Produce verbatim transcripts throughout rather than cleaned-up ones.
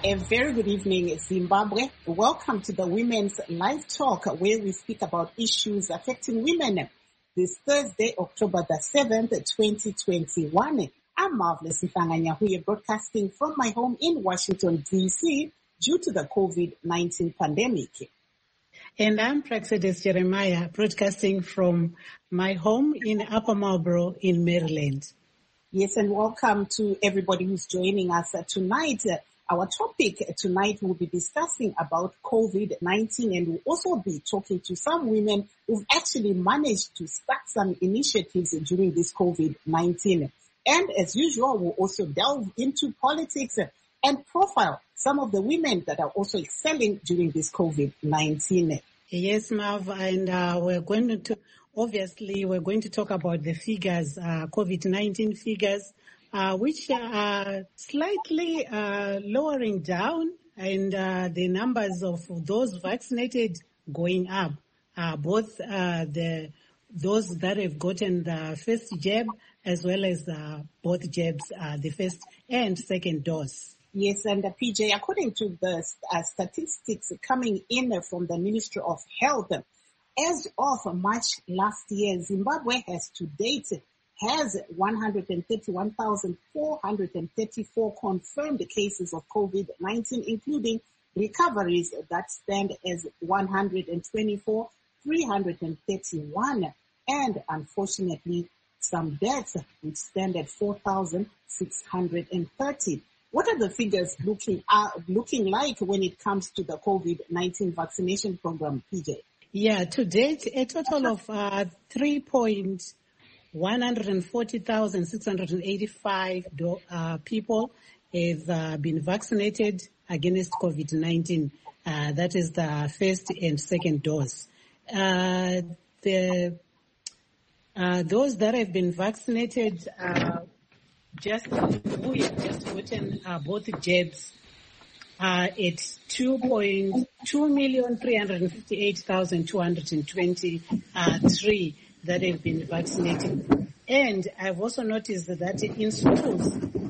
A very good evening, Zimbabwe. Welcome to the Women's Live Talk, where we speak about issues affecting women. This Thursday, October the seventh, twenty twenty-one. I'm Marvelous Mfanganya, broadcasting from my home in Washington, D C, due to the COVID nineteen pandemic. And I'm Praxedes Jeremiah, broadcasting from my home in Upper Marlboro in Maryland. Yes, and welcome to everybody who's joining us tonight. Our topic tonight will be discussing about COVID nineteen, and we'll also be talking to some women who've actually managed to start some initiatives during this COVID nineteen. And as usual, we'll also delve into politics and profile some of the women that are also excelling during this COVID nineteen. Yes, Marv, and uh, we're going to, obviously, we're going to talk about the figures, uh, COVID nineteen figures, uh, which are slightly uh, lowering down, and uh, the numbers of those vaccinated going up, uh, both uh, the those that have gotten the first jab as well as uh, both jabs, uh, the first and second dose. Yes, and uh, P J, according to the uh, statistics coming in uh, from the Ministry of Health, as of March last year, Zimbabwe has to date has one hundred thirty-one thousand four hundred thirty-four confirmed cases of COVID nineteen, including recoveries that stand as one hundred twenty-four thousand three hundred thirty-one, and unfortunately some deaths which stand at four thousand six hundred thirty. What are the figures looking uh, looking like when it comes to the COVID nineteen vaccination program, P J? Yeah, to date, a total of uh, three point one hundred forty thousand six hundred eighty-five do, uh, people have uh, been vaccinated against COVID nineteen. Uh, that is the first and second dose. Uh, the uh, those that have been vaccinated, uh, just who have just gotten uh, both jabs, are at two point two million three hundred fifty-eight thousand two hundred twenty-three that have been vaccinated. And I've also noticed that in schools,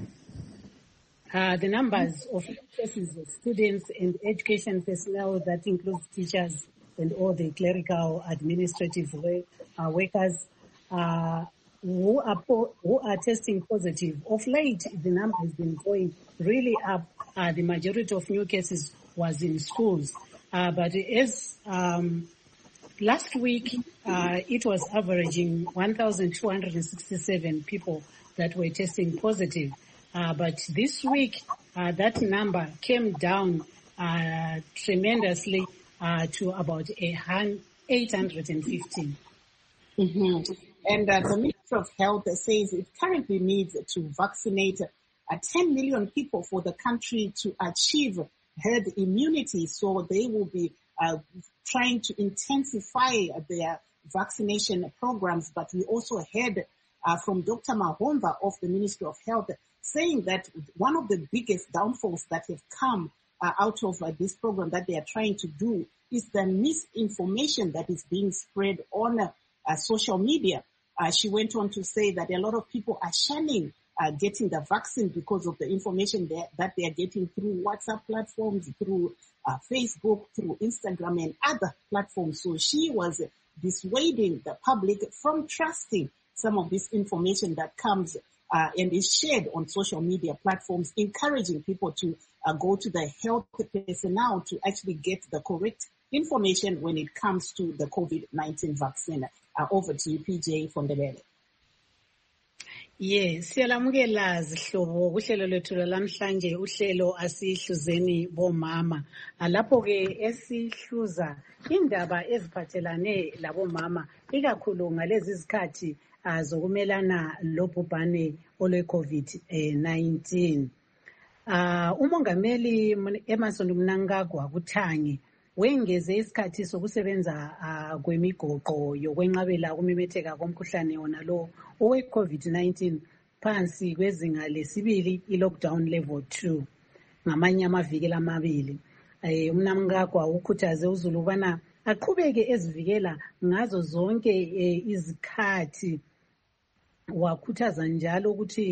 uh, the numbers of cases of students and education personnel, that includes teachers and all the clerical administrative work, uh, workers, uh, who are po- who are testing positive. Of late, the number has been going really up. Uh, the majority of new cases was in schools. Uh, but as um, last week, uh, it was averaging one thousand two hundred sixty-seven people that were testing positive. Uh, but this week, uh, that number came down uh, tremendously uh, to about eight hundred fifteen. Mm-hmm. And uh, the Ministry of Health says it currently needs to vaccinate uh, ten million people for the country to achieve herd immunity. So they will be uh, trying to intensify their vaccination programs. But we also heard uh, from Doctor Mahomba of the Ministry of Health saying that one of the biggest downfalls that have come uh, out of uh, this program that they are trying to do is the misinformation that is being spread on uh, uh, social media. Uh, she went on to say that a lot of people are shunning uh, getting the vaccine because of the information that, that they are getting through WhatsApp platforms, through uh, Facebook, through Instagram and other platforms. So she was dissuading the public from trusting some of this information that comes uh, and is shared on social media platforms, encouraging people to uh, go to the health personnel to actually get the correct information when it comes to the COVID nineteen vaccine. Uh, over to you, P J from the Ndebele. Yes, siyalamukela zihlobo kuhlelo lethu lamhlanje uhlelo asihluzeni bomama. Lapho ke esihluza indaba eziphathelane labomama ikakhulu ngalezi izikhathi zokumelana lobhubhane olwe COVID nineteen. Uh, umongameli Emmerson Mnangagwa kuThangi wengeze isikhathi sokusebenza uh, kwemigoqo yokwenqabela ukumemetheka komkhuhlane wona lo owe COVID nineteen phansi kwezinga lesibili i-lockdown level two ngamanye amaviki amabili. Eh, uMnangagwa ukhuthaze uZulu ubana aqhubeke ezivikela ngazo zonke eh, izikhathi. Wakhuthaza njalo ukuthi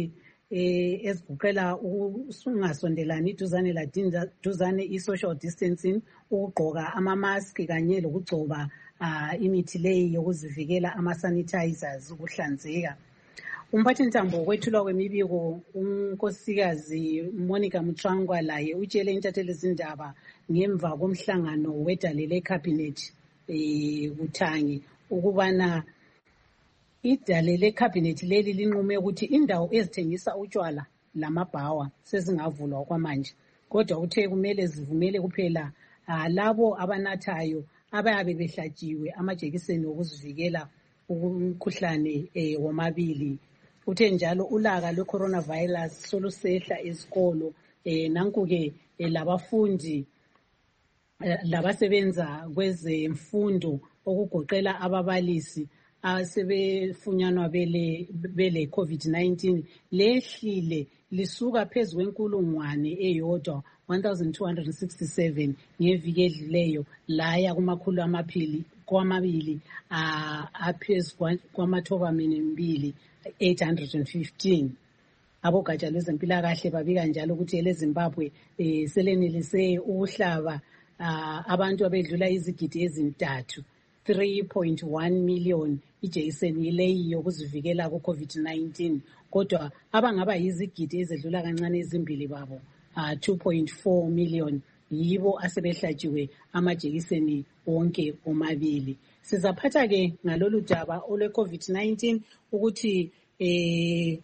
eh ezigoqela usungasondelani iduzane la duzane i-social distancing, ukugqoka ama-mask kanye lokugcoba uh, imithi leyi yokuzivikela ama-sanitizers ukuhlanzeka. Umphathintambo wokwethulwa kwemibiko unkosikazi Monica Mutsvangwa laye utshele intatheli zindaba ngemva komhlangano wedale lecabinet eh kuThangi ukubana idale lecabinet leli linqume ukuthi indawo ezithengisa utshwala lamabhawa sezingavulwa okwamanje, kodwa uthe kumele zivumele kuphela uh, labo abanathayo abayabe behlatshiwe amajekiseni okuzivikela umkhuhlane eh, womabili. Uthe njalo ulaka lwe-coronavirus solusehla ezikolo eh, nanku-ke eh, labafundi eh, labasebenza kwezemfundo okugoqela ababalisi asebefunyanwa bele bele COVID nineteen lehlile lisuka phezu kwenkulungwane eyodwa one thousand two hundred sixty-seven ngeviki edlileyo laya kumakhulu amaphili kwamabili aphezu kwamathoba mbili eight hundred fifteen. Abogatsha lwezempilakahle babika njalo ukuthi eleZimbabwe eh, selenelise ukuhlaba uh, abantu abedlula izigidi ezintathu three point one million ijekiseni leyi yokuzivikela ku-COVID nineteen, kodwa abangaba yizigidi ezedlula kancane ezimbili babo uh, two point four million yibo asebehlatshiwe amajekiseni wonke omabili. Sizaphatha ke ngalolu daba olwe-COVID nineteen ukuthi eh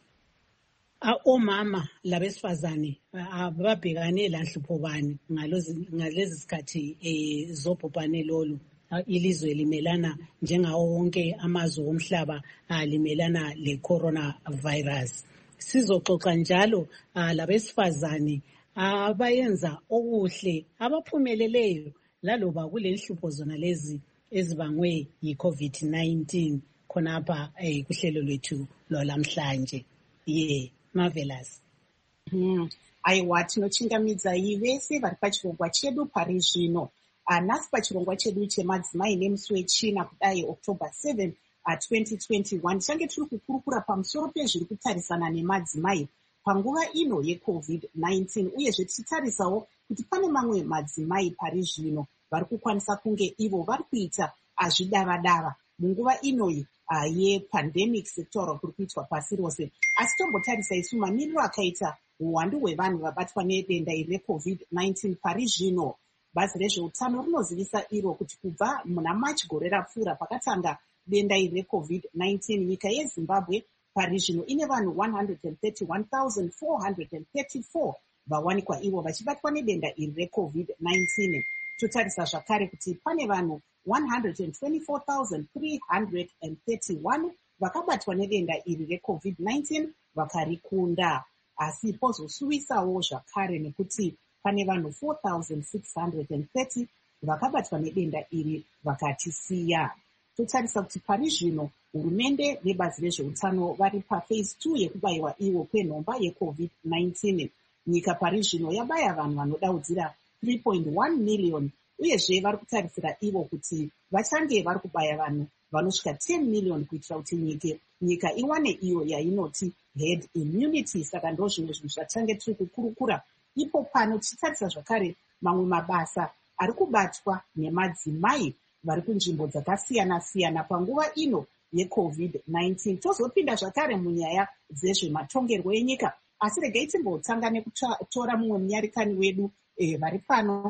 omama labesifazane babhekane lanhlupho bani ngalezi sikhathi eh zobhubhane lolu ilizwe limelana njengawo wonke amazwe omhlaba limelana le-coronavirus. Sizoxoxa njalo labesifazane abayenza okuhle abaphumeleleyo laloba kule nhlupho zona lezi ezibangwe yi-COVID nineteen khonapha eh, kuhlelo lwethu lwalamhlanje. Ye Marvelous. Hmm. Aiwa tinochingamidza ivese vari pachirongwa chedu pari zvino. Nhasi pachirongwa chedu chemadzimai nemusi wechina kudai October seventh twenty twenty-one tichange tiri kukurukura pamusoro pezviri kutarisana nemadzimai panguva ino yeCovid nineteen, uyezve tichitarisawo kuti pane mamwe madzimai pari zvino vari kukwanisa kunge ivo vari kuita azvidava-dava munguva inoyi uh, yepandemic sekutaura kuri kuitwa pasi rose. Asi tombotarisa isu mamiriro akaita uwandu hwevanhu vabatwa nedenda iri reCovid nineteen pari zvino. Bazi rezveutano rinozivisa iro kuti kubva muna March gore rapfuura pakatanga denda iri reCovid nineteen, nyika yeZimbabwe pari zvino ine vanhu one hundred thirty-one thousand four hundred thirty-four vawanikwa ivo vachibatwa nedenda iri reCovid nineteen. Totarisa zvakare kuti pane vanhu one hundred twenty-four thousand three hundred thirty-one vakabatwa nedenda iri reCovid nineteen vakarikunda. Asi pozosuwisawo zvakare nekuti pane vanhu four thousand six hundred thirty vakabatwa nedenda iri vakatisiya. Totarisa kuti pari zvino hurumende nebazi rezveutano vari paphase two yekubayiwa iwo kwenhomba yeCovid nineteen. Nyika pari zvino yabaya vanhu vanodaudzira three point one million, uyezve vari kutarisira ivo kuti vachange vari kubaya vanhu vanosvika ten million kuitira kuti nyike nyika iwane iyo yainoti herd immunity. Saka ndo zvimwe zvinhu zvachange tiri kukurukura ipo pano tichitarisa zvakare mamwe mabasa ari kubatwa nemadzimai vari kunzvimbo dzakasiyana-siyana panguva ino yeCovid nineteen. Tozopinda zvakare munyaya dzezvematongerwo enyika, asi regai timbotanga nekutora mumwe munyarikani wedu eh, vari pano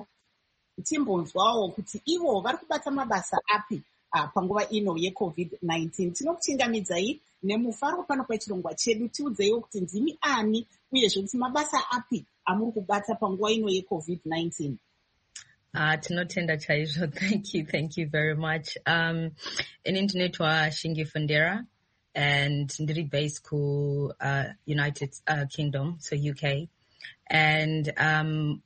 timbonzwawo kuti ivo vari kubata mabasa api ah, panguva ino yeCovid nineteen. Tinokuchingamidzai nemufaro pano pachirongwa chedu, tiudzeiwo kuti ndimi ani uyezve kuti mabasa api amuri kubata panguva ino yeCovid nineteen. Uh, tinotenda chaizvo. Thank you, thank you very much. Um, inini ndinoitwa Shingi Fundera and ndiri based ku uh, United uh, Kingdom, so U K. And um,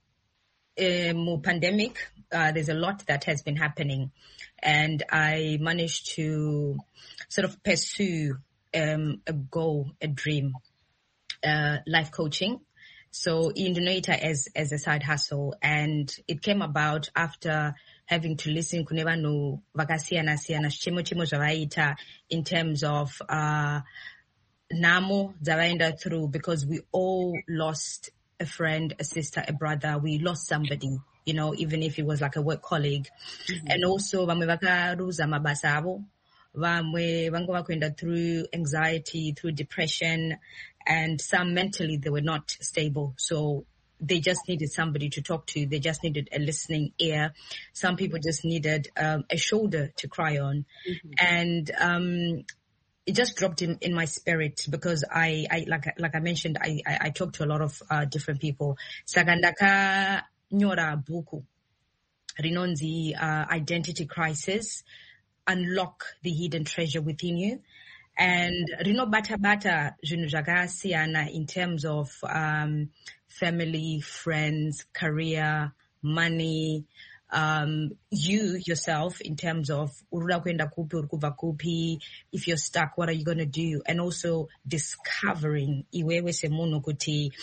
mu pandemic, uh, there's a lot that has been happening, and I managed to sort of pursue um, a goal, a dream, uh, life coaching. So Indonesia as as a side hustle, and it came about after having to listen kune vanhu vakasiyana siyana chimo chimo zvavaita in terms of uh namo zavaenda through because we all lost a friend, a sister, a brother. We lost somebody, you know, even if it was like a work colleague. Mm-hmm. And also, vamwe vakaruza mabasa avo, vamwe vango vakuenda through anxiety, through depression, and some mentally they were not stable. So they just needed somebody to talk to. They just needed a listening ear. Some people just needed um, a shoulder to cry on. Mm-hmm. And um, it just dropped in, in my spirit because I, I like like I mentioned, I, I, I talked to a lot of uh, different people. Sagandaka nyora buku rinonzi uh, identity crisis, unlock the hidden treasure within you. And rino bata bata zvinhu zvakasiyana in terms of um, family, friends, career, money, um, you yourself in terms of urura kuenda kupi urikuva kupi, if you're stuck, what are you going to do? And also discovering iwewe semunhu kuti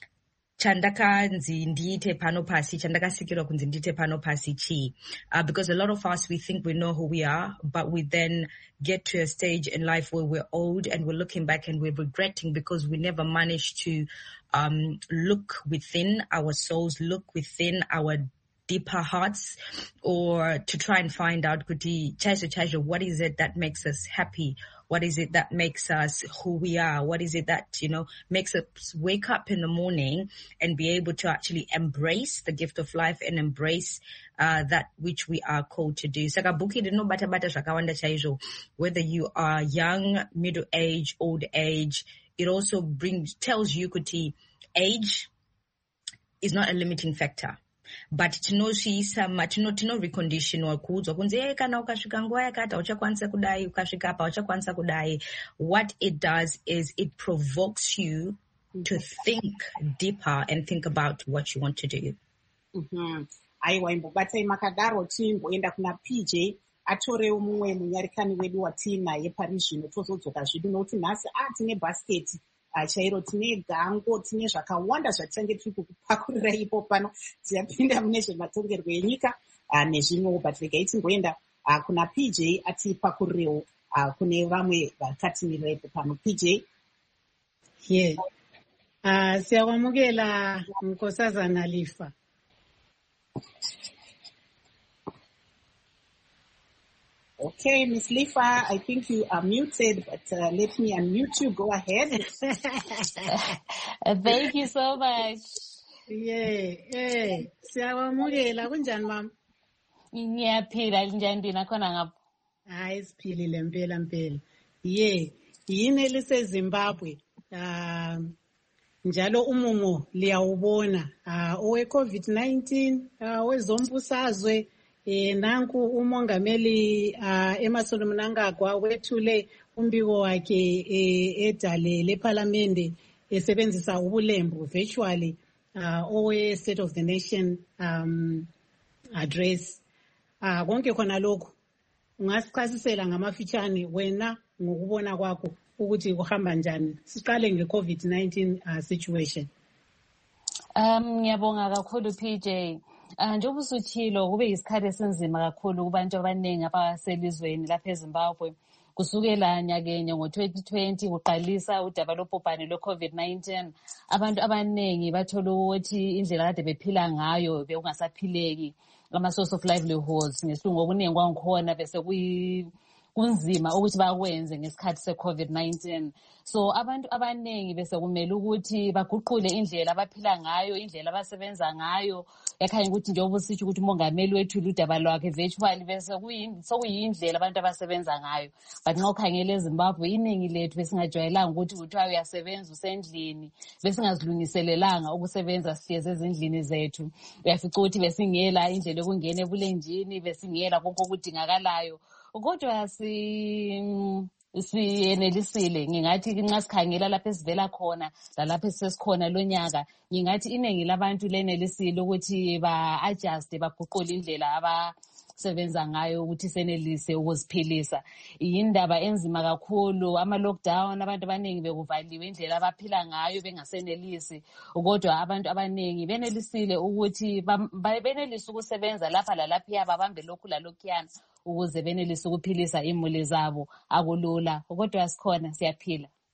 chandakanzi ndiite pano pasi, chandakasikirwa kunzi ndiite pano pasi chi. Uh, because a lot of us, we think we know who we are, but we then get to a stage in life where we're old and we're looking back and we're regretting because we never managed to um, look within our souls, look within our deeper hearts, or to try and find out, kuti chaisho chaisho, what is it that makes us happy? What is it that makes us who we are? What is it that, you know, makes us wake up in the morning and be able to actually embrace the gift of life and embrace uh, that which we are called to do. Saka buki dino bata bata shakawanda chaisho. Whether you are young, middle age, old age, it also brings, tells you, kuti, age is not a limiting factor. But tinoshiisa tino tino recondition wakudzwa kunzi eh kana ukasvika nguva yakati uchakwanisa kudai ukasvika apa uchakwanisa kudai. What it does is it provokes you to think deeper and think about what you want to do. Mhm. Aiwa imbobatai makadaro timboenda kuna P J atorewo mumwe munyarikani wedu watinaye parizvino tozodzoka zvedu nokuti nhasi ah tine basket chairo tine gango tine zvakawanda zvatinenge tiri kukupakurira ipo pano tiyapinda mune zvematongerwo enyika nezvimwewo but regai tingoenda kuna P J atipakurirewo kune vamwe vakatimirira ipo pano. P J. Ye uh, siyakwamukela Nkosazana Lifa. Okay, Miss Lifa, I think you are muted, but uh, let me unmute you. Go ahead. Thank you so much. Yeah, yeah. Siyawamukela kunjani mama? Ngiyaphila njani ndina khona ngapha? Hayi siphilile impela impela. Yeah, yini liseZimbabwe. Ah njalo umumo liyawubona ah owe COVID nineteen wezombusazwe. Eh nanku umongameli uh, Emmerson Mnangagwa wethule umbiko wakhe eh, edale leParliament esebenzisa ubulembu virtually uh, owe State of the Nation um, address. Ah konke khona lokho ungasichasisela ngamafitshane wena ngokubona kwakho ukuthi kuhamba njani. Siqale ngeCovid nineteen uh, situation. Um ngiyabonga kakhulu P J. Uh, njengoba usuthilo kube yisikhathi esinzima kakhulu kubantu abaningi abaselizweni lapha eZimbabwe kusukela nyakenye ngo-twenty twenty kuqalisa udaba lobhubhane lwe-COVID nineteen. Abantu abaningi bathola ukuthi indlela kade bephila ngayo bekungasaphileki, ama-source of livelihoods ngesilungu okuningi kwangikhona bese kuyi kunzima ukuthi bakwenze ngesikhathi se-COVID nineteen. So abantu abaningi bese kumele ukuthi baguqule indlela abaphila ngayo, indlela abasebenza ngayo. Yakhanya ukuthi njengoba usitsho ukuthi umongameli wethu udaba lwakhe virtually bese sokuyindlela abantu abasebenza ngayo. But nxa ukhangela eZimbabwe iningi lethu besingajwayelanga ukuthi kuthiwa uyasebenza usendlini, besingazilungiselelanga ukusebenza sihlezi ezindlini zethu. Uyafica ukuthi besingela indlela yokungena ebulenjini, besingela konke okudingakalayo. Kodwa si siyenelisile ngingathi nxa sikhangela lapha esivela khona lalapha esesikhona lonyaka ngingathi iningi labantu lenelisile ukuthi ba-adjust baguqule indlela abasebenza ngayo ukuthi senelise ukuziphilisa. Yindaba enzima kakhulu, ama-lockdown abantu abaningi bekuvaliwe indlela abaphila ngayo bengasenelisi. Kodwa abantu abaningi benelisile ukuthi benelise ukusebenza lapha lalapha babambe lokhu lalokhuyana ukuze benelise ukuphilisa imuli zabo. Akulula kodwa sikhona siyaphila.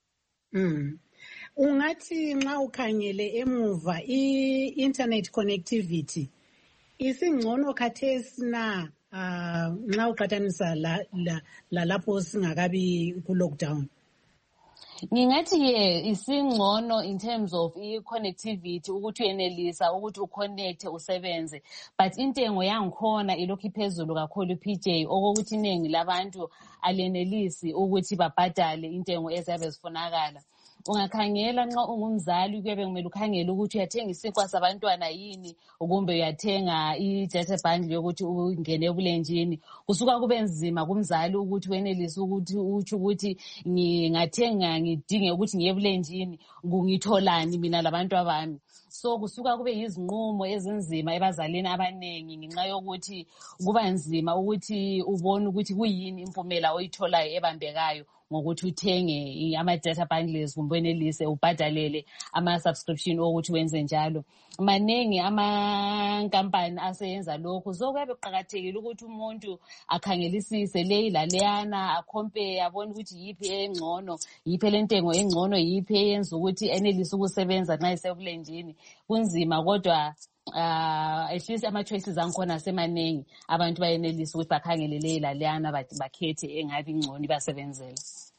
Mm. Ungathi nxa ukhangele emuva i-internet connectivity isingcono khathesi na uh, nxa uqathanisa la, la, la lapho singakabi ku-lockdown? Ngingathi ye isingcono in terms of i-connectivity ukuthi uyenelisa ukuthi uconnect usebenze, but intengo yangikhona ilokhu iphezulu kakhulu P J, okokuthi iningi labantu alenelisi ukuthi babhadale intengo ezabe zifunakala. Ungakhangela nxa ungumzali kuyabe kumele ukhangele ukuthi uyathenga isinkwa sabantwana yini kumbe uyathenga i-data bundle yokuthi ungene ebulenjini. Kusuka kube nzima kumzali ukuthi wenelise ukuthi utsho ukuthi ngingathenga ngidinge ukuthi ngiye ebulenjini ngitholani mina labantu abami. So kusuka kube yizinqumo ezinzima ebazalini abanengi ngenxa yokuthi kuba nzima ukuthi ubone ukuthi kuyini impumela oyitholayo ebambekayo ngokuthi uthenge ama-data bundles kumbe wenelise ubhadalele ama-subscription ukuthi wenze njalo. Maningi amankampani aseyenza lokhu. So kuyabe kuqakathekile ukuthi umuntu akhangelisise leyi laleyana, acompare, abone ukuthi yiphi engcono, yiphi lentengo engcono, yiphi eyenza ukuthi enelise ukusebenza nxa esebulenjini. Kunzima kodwa uh at least ama-choices angikhona semaningi. Abantu bayenelisa ukuthi bakhangele leyi laleyana bakhethe engabi ingcono ibasebenzela.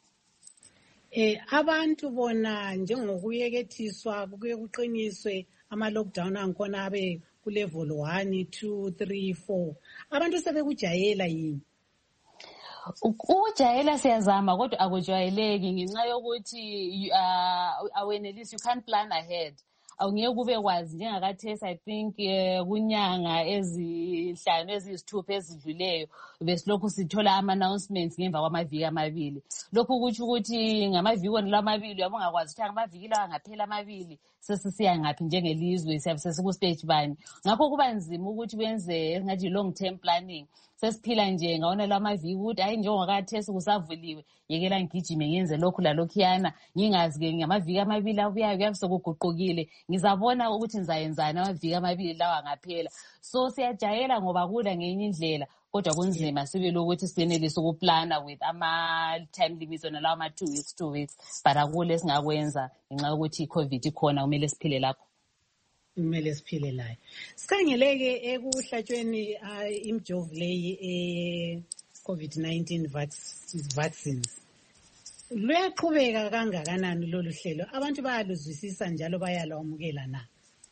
Eh abantu bona njengokuyekethiswa kuye kuqiniswe ama-lockdown angikhona abe ku-level one, two, three, four. Abantu sebekujayela yini? Ukujayela siyazama kodwa akujwayeleki ngenxa yokuthi uh, awenelisi, you can't plan ahead. Awungeke kube kwazi njengakathesi I think uh, kunyanga ezihlanu eziyisithupha ezidluleyo besilokhu sithola ama-announcements ngemva kwamaviki amabili. Lokhu kutsho ukuthi ngamaviki wona amabili uyabo ungakwazi ukuthi amaviki lawa ngaphela amabili sesisiya ngaphi njengelizwe siyabe sesiku-stage bani. Ngakho kuba nzima ukuthi wenze engathi long term planning. Sesiphila nje ngawona la maviki ukuthi hayi njengakathesi kusavuliwe yekela ngigijime ngenze lokhu lalokhuyana ngingazi-ke ngamaviki amabili abuyayo kuyabe sekuguqukile ngizabona ukuthi nizayenzani amaviki amabili lawa ngaphela. So siyajayela ngoba kula ngenye indlela kodwa kunzima sibili ukuthi siyenelise ukuplana with ama-time limits ona lawa ama-two weeks two weeks but akule singakwenza ngenxa yokuthi i-COVID ikhona kumele siphile lapho. Kumele siphile layo. Sikhangeleke ekuhlatshweni imjovo leyi e-COVID nineteen vaccines. Luyaqhubeka kangakanani lolu hlelo? Abantu bayaluzwisisa njalo bayalwamukela na?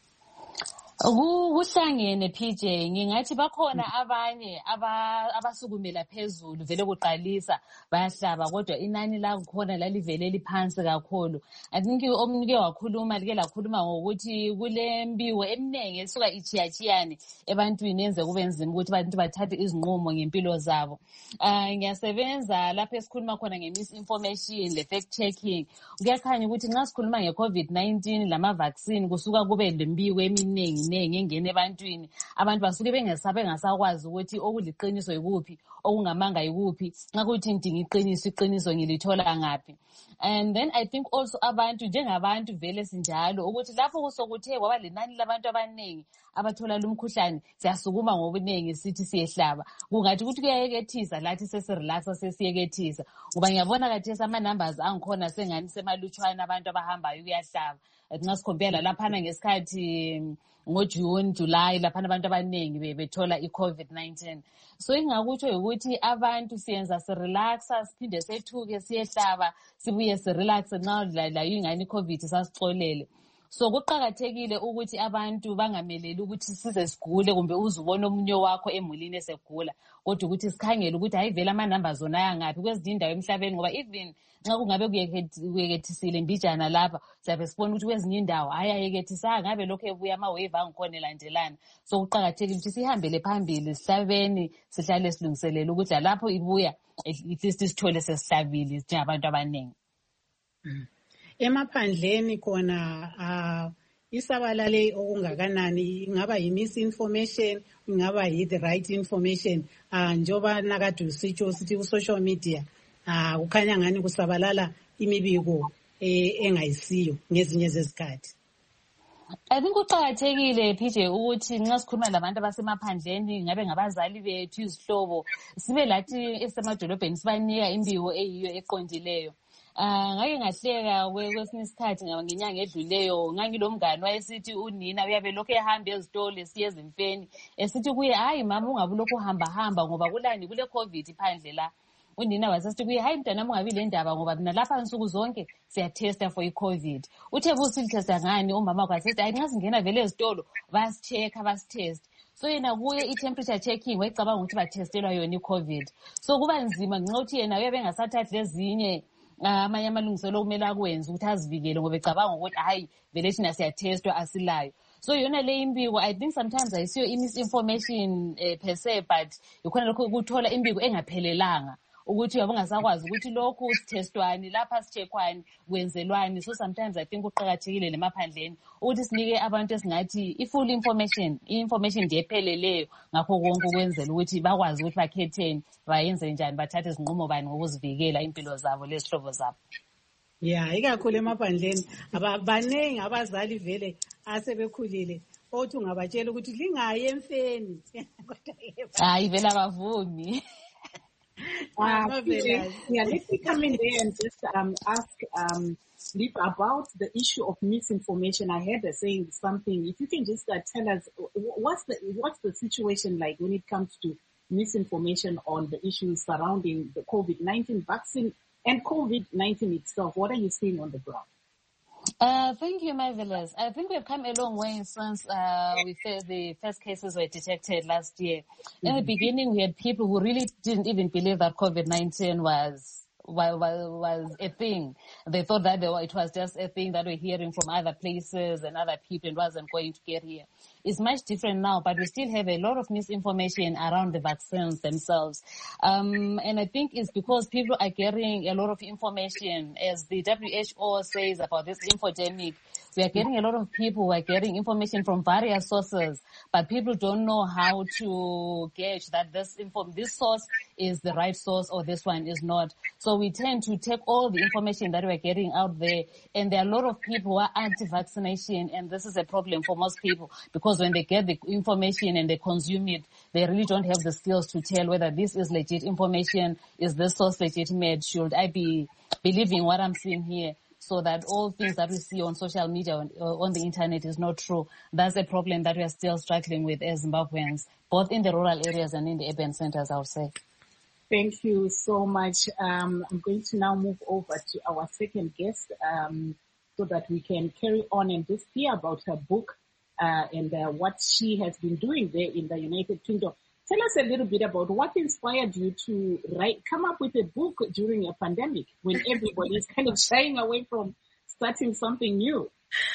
Kuhlangene P J, ngingathi bakhona abanye abasukumela phezulu vele kuqalisa bayahlaba kodwa inani la kukhona lalivele liphansi kakhulu. I think omnike wakhuluma like lakhuluma ngokuthi kule mbiwo eminingi esuka ichiyachiyane ebantwini yenze kube nzima ukuthi abantu bathathe izinqumo ngempilo zabo. Uh, ngiyasebenza lapho esikhuluma khona nge-misinformation, le-fact checking. Kuyakhanya ukuthi nxa sikhuluma nge-COVID nineteen lama-vaccine kusuka kube lembiwo eminingi engene ebantwini. Abantu basuke bengesabe ngasakwazi ukuthi okuliqiniso yikuphi okungamanga yikuphi nxa kuthi ngidinga iqiniso iqiniso ngilithola ngaphi. And then I think also abantu njengabantu vele sinjalo ukuthi lapho kusokuthe kwaba lenani labantu abaningi abathola lumkhuhlane siyasukuma ngobuningi sithi siyehlaba. Kungathi ukuthi kuyayekethisa lathi sesirelaxa sesiyekethisa ngoba ngiyabona kathesi ama-numbers angikhona sengani semalutshwana abantu abahambayo kuyahlaba. Nxa sikhompela laphana ngesikhathi ngoJune, July laphana abantu abaningi bethola i-COVID nineteen. So ingakutsho ukuthi abantu siyenza sirelaxa siphinde sethuke siyehlaba sibuye sirelaxe nxa layo ingani i-COVID sasixolele. So kuqakathekile ukuthi abantu bangameleli ukuthi size sigule kumbe uzubona omunye wakho emulini esegula kodwa ukuthi sikhangele ukuthi hayi vele ama-numbers zona ayangaphi kwezinye indawo emhlabeni ngoba even nxa kungabe kuyekethisile mbijana lapha siyabe sibona ukuthi kwezinye indawo hayi ayekethisanga ngabe lokhu ebuya ama-wave angikhona elandelana. So kuqakathekile ukuthi sihambele phambili sihlabeni sihlale silungiselele ukuthi lapho ibuya at least sithole sesihlabile njengabantu abaningi. Mm. Emaphandleni khona uh, isabalale okungakanani ingaba yi-misinformation ingaba yi-the right information uh, njoba nakade usitsho sithi ku-social media uh, kukhanya ngani kusabalala imibiko eh, engayisiyo ngezinye zezikhathi. I think kuqakathekile P J ukuthi nxa sikhuluma labantu abasemaphandleni ngabe ngabazali bethu izihlobo sibe lathi esemadolobheni sibanika imbiwo eyiyo eqondileyo. Ah, ngake ngahleka kwesinye isikhathi ngenyanga edluleyo ngangilomngane wayesithi unina uyabe lokho ehamba ezitolo esiye ezimfeni esithi kuye hayi mama ungabe lokho uhamba hamba ngoba kulani kule covid phandle la. Unina wasesithi kuye hayi mntana ungabi le ndaba ngoba mina lapha insuku zonke siyatesta for i-covid. Uthe busitesta ngani umama kwasithi hayi nxa singena vele ezitolo basicheck basitest. So yena kuye i-temperature checking wayicabanga ukuthi batestelwa yona i-covid. So kuba nzima ngenxa ukuthi yena uyabe engasathathi lezinye amanye amalungiselelo okumele akwenze ukuthi azivikele ngoba ecabanga ukuthi hayi vele thina siyatestwa asilayo. So yona le imbiko I think sometimes ayisiyo i-misinformation uh, per se, but ikhona lokho ukuthola imbiko engaphelelanga ukuthi uyabo ngasakwazi ukuthi lokhu sitestwani lapha sichekwani kwenzelwani. So sometimes I think uqhakathekile lemaphandleni ukuthi sinike abantu esingathi i-full information i-information nje epheleleyo ngakho konke ukwenzela ukuthi bakwazi ukuthi bakhetheni bayenze njani bathathe izinqumo bani ngokuzivikela impilo zabo lezihlobo zabo. Yeah, ikakhulu emaphandleni abaningi abazali vele asebekhulile othi ungabatshela ukuthi lingayi emfeni. Hayi vele abavumi. Uh, yeah, yeah, let me come in there and just um, ask um, Liv about the issue of misinformation. I heard her saying something. If you can just uh, tell us what's the what's the situation like when it comes to misinformation on the issues surrounding the COVID nineteen vaccine and COVID nineteen itself. What are you seeing on the ground? Uh, thank you, Marvelous. I think we've come a long way since uh, we first, the first cases were detected last year. Mm-hmm. In the beginning, we had people who really didn't even believe that COVID nineteen was was, was a thing. They thought that they were, it was just a thing that we're hearing from other places and other people and wasn't going to get here. It's much different now, but we still have a lot of misinformation around the vaccines themselves. Um, and I think it's because people are getting a lot of information. As the W H O says about this infodemic, we are getting a lot of people who are getting information from various sources, but people don't know how to gauge that this info, this source is the right source or this one is not. So we tend to take all the information that we're getting out there, and there are a lot of people who are anti-vaccination, and this is a problem for most people because when they get the information and they consume it, they really don't have the skills to tell whether this is legit information, is this source legitimate, should I be believing what I'm seeing here? So that all things that we see on social media, on, on the internet is not true. That's a problem that we are still struggling with as Zimbabweans, both in the rural areas and in the urban centers, I would say. Thank you so much. Um, I'm going to now move over to our second guest um, so that we can carry on and just hear about her book uh, and uh, what she has been doing there in the United Kingdom. Tell us a little bit about what inspired you to write, come up with a book during a pandemic when everybody is kind of shying away from starting something new.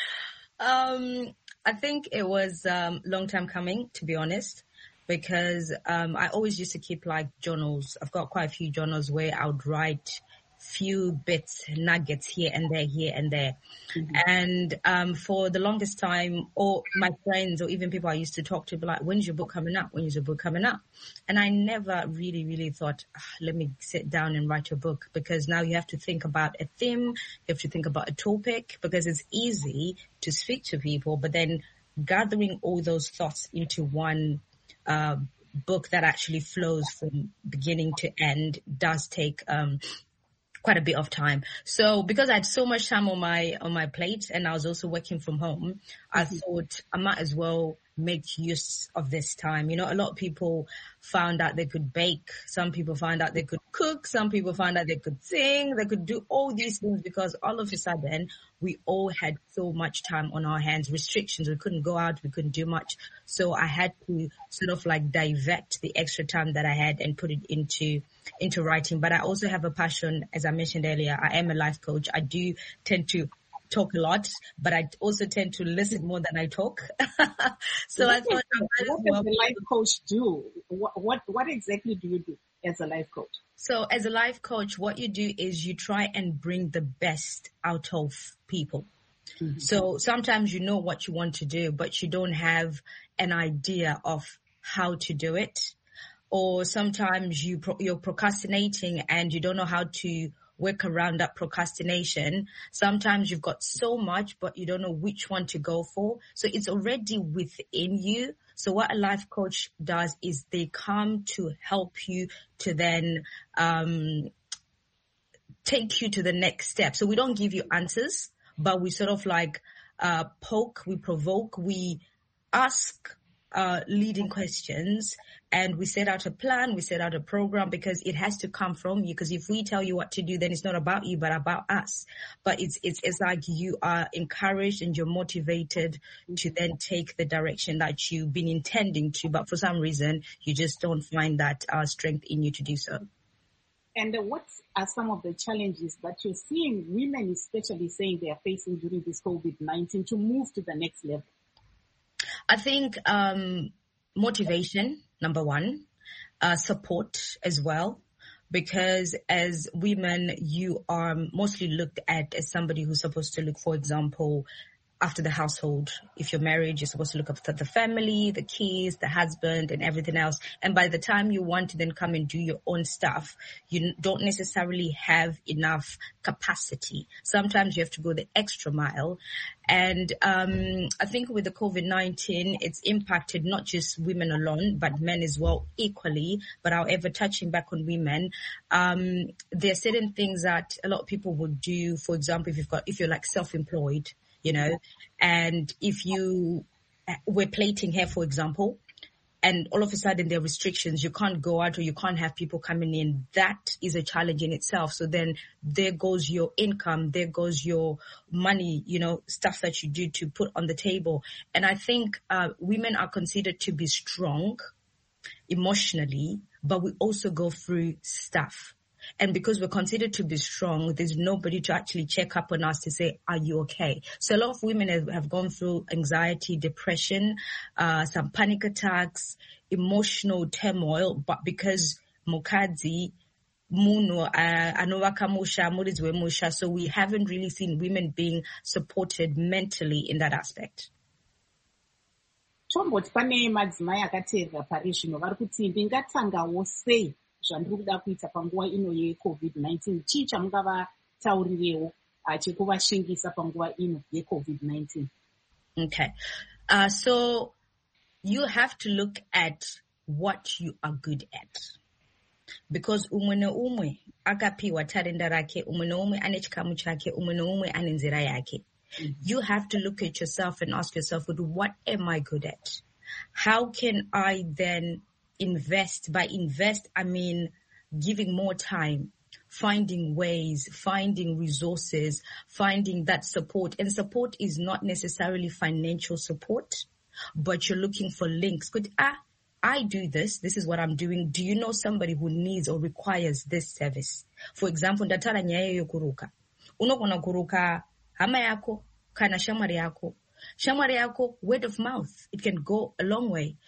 Um, I think it was a um, long time coming, to be honest, because um, I always used to keep like journals. I've got quite a few journals where I would write few bits, nuggets here and there, here and there. Mm-hmm. And um, for the longest time, or my friends or even people I used to talk to be like, when's your book coming up? When's your book coming up? And I never really, really thought, ah, let me sit down and write a book, because now you have to think about a theme, you have to think about a topic, because it's easy to speak to people, but then gathering all those thoughts into one uh, book that actually flows from beginning to end does take um quite a bit of time. So because I had so much time on my on my plate and I was also working from home, mm-hmm. I thought I might as well make use of this time. You know, a lot of people found out they could bake. Some people found out they could cook. Some people found out they could sing. They could do all these things because all of a sudden we all had so much time on our hands, restrictions. We couldn't go out. We couldn't do much. So I had to sort of like divert the extra time that I had and put it into, into writing. But I also have a passion, as I mentioned earlier. I am a life coach. I do tend to talk a lot, but I also tend to listen more than I talk. So what I thought, is, what does a life coach do? What, what what exactly do you do as a life coach? So as a life coach, what you do is you try and bring the best out of people. Mm-hmm. So sometimes you know what you want to do, but you don't have an idea of how to do it. Or sometimes you pro- you're procrastinating and you don't know how to work around that procrastination. Sometimes you've got so much, but you don't know which one to go for. So it's already within you. So what a life coach does is they come to help you to then, um, take you to the next step. So we don't give you answers, but we sort of like uh, poke, we provoke, we ask uh, leading questions, and we set out a plan, we set out a program, because it has to come from you. Because if we tell you what to do, then it's not about you, but about us. But it's it's it's like you are encouraged and you're motivated to then take the direction that you've been intending to, but for some reason you just don't find that uh, strength in you to do so. And uh, what are some of the challenges that you're seeing women especially saying they are facing during this COVID nineteen to move to the next level? I think um, motivation, number one, uh, support as well, because as women, you are mostly looked at as somebody who's supposed to look, for example, after the household. If you're married, you're supposed to look after the family, the kids, the husband, and everything else. And by the time you want to then come and do your own stuff, you don't necessarily have enough capacity. Sometimes you have to go the extra mile. And um I think with the COVID nineteen, it's impacted not just women alone, but men as well equally. But however, touching back on women, um there are certain things that a lot of people would do. For example, if you've got, if you're like self-employed, you know, and if you were plaiting hair, for example, and all of a sudden there are restrictions, you can't go out or you can't have people coming in, that is a challenge in itself. So then there goes your income, there goes your money, you know, stuff that you do to put on the table. And I think uh, women are considered to be strong emotionally, but we also go through stuff. And because we're considered to be strong, there's nobody to actually check up on us to say, are you okay? So a lot of women have, have gone through anxiety, depression, uh, some panic attacks, emotional turmoil, but because mukadzi, muno, anovakamusha, murizwe musha, so we haven't really seen women being supported mentally in that aspect. Tomboti pane madzimai akateerera pari zvino vari kuti ndingatangawo sei zvandiri kuda kuita panguva ino yeCovid nineteen. Chii chamungavataurirewo chekuvashingisa panguva ino yeCovid nineteen? Okay. Uh, so you have to look at what you are good at. Because umwe neumwe akapiwa talenda rake, umwe neumwe ane chikamu chake, umwe neumwe ane nzira yake. You have to look at yourself and ask yourself, what am I good at? How can I then invest? By invest, I mean giving more time, finding ways, finding resources, finding that support. And support is not necessarily financial support, but you're looking for links. Could ah, I do this. This is what I'm doing. Do you know somebody who needs or requires this service? For example, ndatara nyayo yokuruka. Unokona kuruka hama yako, kana shamari yako. Shamari yako, word of mouth. It can go a long way.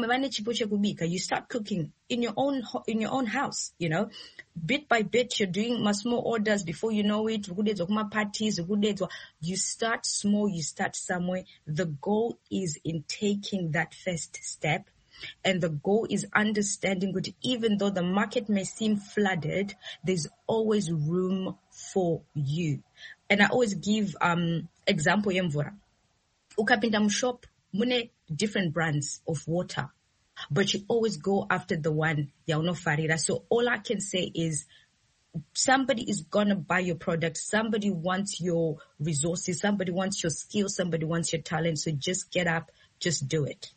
You start cooking in your own in your own house, you know. Bit by bit, you're doing small orders. Before you know it, parties. You start small, you start somewhere. The goal is in taking that first step. And the goal is understanding that even though the market may seem flooded, there's always room for you. And I always give um example yemvura. Ukapinda mshop, mune different brands of water, but you always go after the one ya unofarira. So all I can say is somebody is gonna buy your product. Somebody wants your resources. Somebody wants your skills. Somebody wants your talent. So just get up, just do it.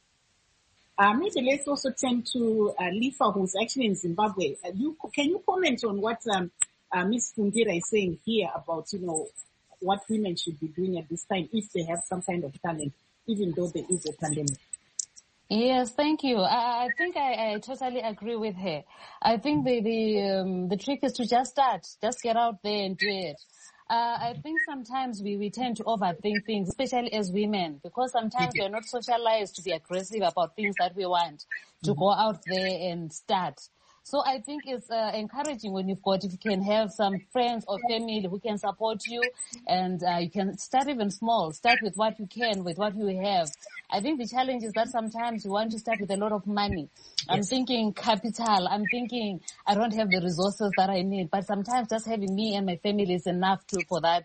Uh, maybe let's also turn to uh, Lifa, who's actually in Zimbabwe. Uh, you, can you comment on what um, uh, Miz Fundira is saying here about, you know, what women should be doing at this time if they have some kind of talent, even though there is a pandemic? Yes, thank you. I, I think I, I totally agree with her. I think the the, um, the trick is to just start, just get out there and do it. Uh, I think sometimes we, we tend to overthink things, especially as women, because sometimes we're not socialized to be aggressive about things that we want, to go out there and start. So I think it's uh, encouraging when you've got, if you can have some friends or family who can support you, and uh, you can start even small. Start with what you can, with what you have. I think the challenge is that sometimes you want to start with a lot of money. Yes. I'm thinking capital. I'm thinking I don't have the resources that I need. But sometimes just having me and my family is enough to for that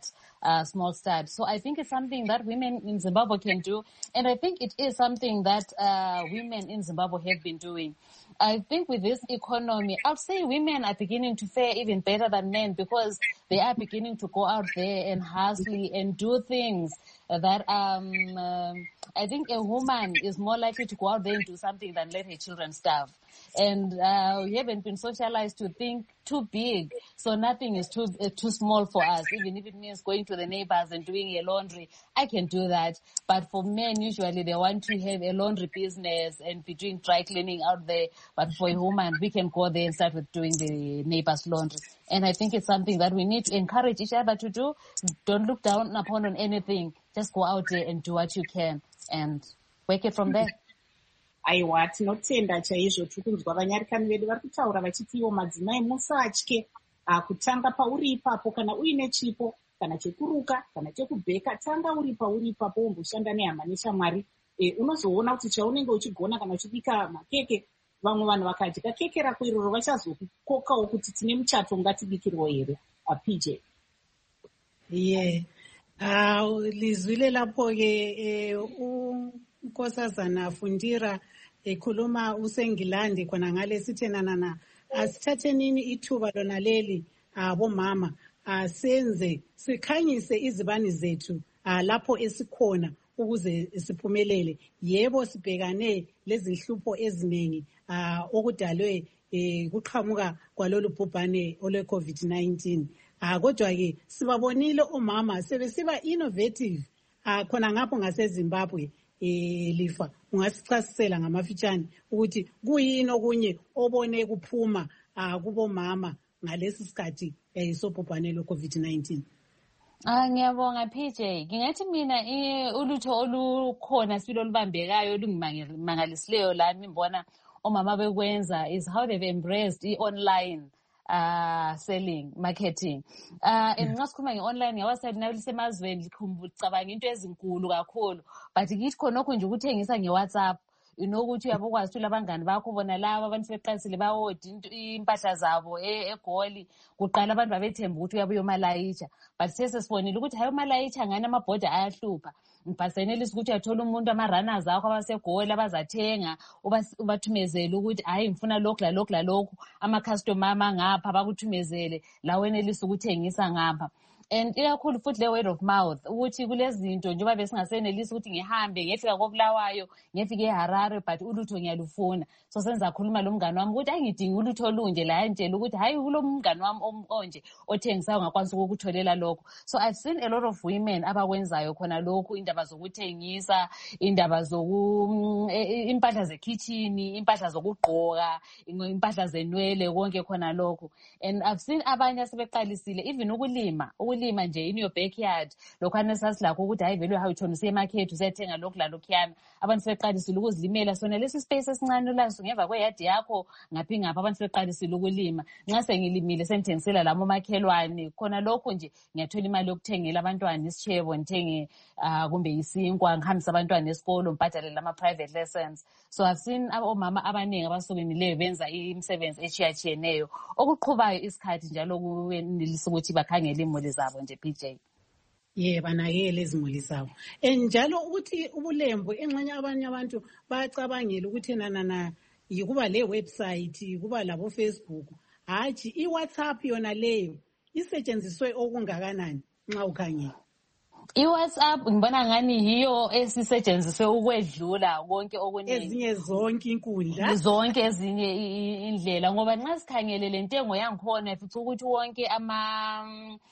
uh, small start. So I think it's something that women in Zimbabwe can do. And I think it is something that uh, women in Zimbabwe have been doing. I think with this economy, I'll say women are beginning to fare even better than men because they are beginning to go out there and hustle and do things that um, um, I think a woman is more likely to go out there and do something than let her children starve. And uh, we haven't been socialized to think too big, so nothing is too uh, too small for us. Even if it means going to the neighbors and doing a laundry, I can do that. But for men, usually they want to have a laundry business and be doing dry cleaning out there. But for a woman, we can go there and start with doing the neighbors' laundry. And I think it's something that we need to encourage each other to do. Don't look down upon on anything. Just go out there and do what you can and work it from there. Aiwa, tinotenda chaizvo tiri kunzwa vanyarikani vedu vari kutaura vachiti ivo madzimai musatye kutanga pauri ipapo kana uine chipo kana chekuruka kana chekubheka tanga uri pauri ipapo umboshanda nehama neshamwari. Unozoona kuti chaunenge uchigona kana uchibika makeke vamwe vanhu vakadya keke rako iroro vachazokukokawo kuti tine muchato ngatibikirwo here. P J. Yeah. Uh, lizwile lapho-ke unkosazana Fundira ekhuluma useNgilandi khona ngale sithenanana asithathe nini ithuba lona leli abomama asenze sikhanyise izibani zethu lapho esikhona ukuze siphumelele. Yebo sibhekane lezi nhlupho eziningi okudalwe kuqhamuka kwalolu bhubhane ole COVID nineteen. Ah kodwa ke sibabonile omama sebesiba innovative ah khona ngapho ngase Zimbabwe eh Lifa ungasichasisela ngamafitshane ukuthi kuyini okunye obone kuphuma ah kubomama ngalesi sikhathi eh sobhubhane lo COVID nineteen. Ah ngiyabonga P J, ngingathi mina ulutho olukhona sibilo olubambekayo olungimangalisileyo la ngibona omama bekwenza is how they've embraced i-online uh selling, marketing. Uh and nxa sikhuluma nge-online ngiyawasayidi nalisemazweni likhumbucabanga into ezinkulu kakhulu, but kithi khonokho nje ukuthengisa nge-WhatsApp. You know ukuthi uyabokwazi ukuthi labangani bakho bona laba abantu sebeqalisile bawodi impahla zabo eGoli kuqala abantu babethemba ukuthi uyabuya umalayitsha, but sesesibonile ukuthi hayi umalayitsha ngani amabhoda ayahlupha. Ngiphasenelisa ukuthi uyathola umuntu ama-runners akho abaseGoli abazathenga ubathumezele ukuthi hayi ngifuna lokhu lalokhu lalokhu, ama-customer amangapha bakuthumezele la wenelisa ukuthengisa ngapha. And ikakhulu futhi le word of mouth ukuthi kulezinto njengoba besingasenelisi ukuthi ngihambe ngiyefika koBulawayo ngiyefika eHarare but ulutho ngiyalufuna, so senza khuluma lo mngani wami ukuthi ayingidingi ulutho olunje la yantshela ukuthi hayi kulo mngani wami onje othengisayo ngakwanisa ukukutholela lokho. So I've seen a lot of women abakwenzayo khona lokhu, indaba zokuthengisa, indaba zoku impahla zekitchen, impahla zokugqoka, impahla zenwele, konke khona lokho. And I've seen abanye asebeqalisile even ukulima ukulima nje in your backyard. Lokhana sasilakho ukuthi hayi vele how uthona usiye emarket usiyathenga lokhu lalokhuyana. Abantu sebeqalisile ukuzilimela sona lesi space esincane laso ngeva kweyadi yakho ngaphi ngapha. Abantu sebeqalisile ukulima. Nxa sengilimile sengithengisela lamo makhelwane khona lokho nje ngiyathola imali yokuthengela abantwana isishebo, ngithenge uh, kumbe isinkwa, ngihambisa abantwana esikolo, ngibhadalele ama private lessons. So I've seen omama abaningi abasukenileyo benza imisebenzi echiyachiyeneyo okuqhubayo isikhathi njalo kuwenelisa ukuthi bakhangele imuli zabo nje P J. Yeah, banakele izimuli zabo. Njalo ukuthi ubulembu enxenye abanye abantu bacabangela ukuthi nanana yikuba le website kuba labo Facebook, hayi iWhatsApp yona leyo isetshenziswe okungakanani nxa ukhangela? iWhatsApp ngibona ngani yiyo esisetshenziswe ukwedlula konke okuningi, ezinye zonke inkundla, zonke ezinye indlela, ngoba nxa sikhangele lentengo yangikhona futhi ukuthi wonke ama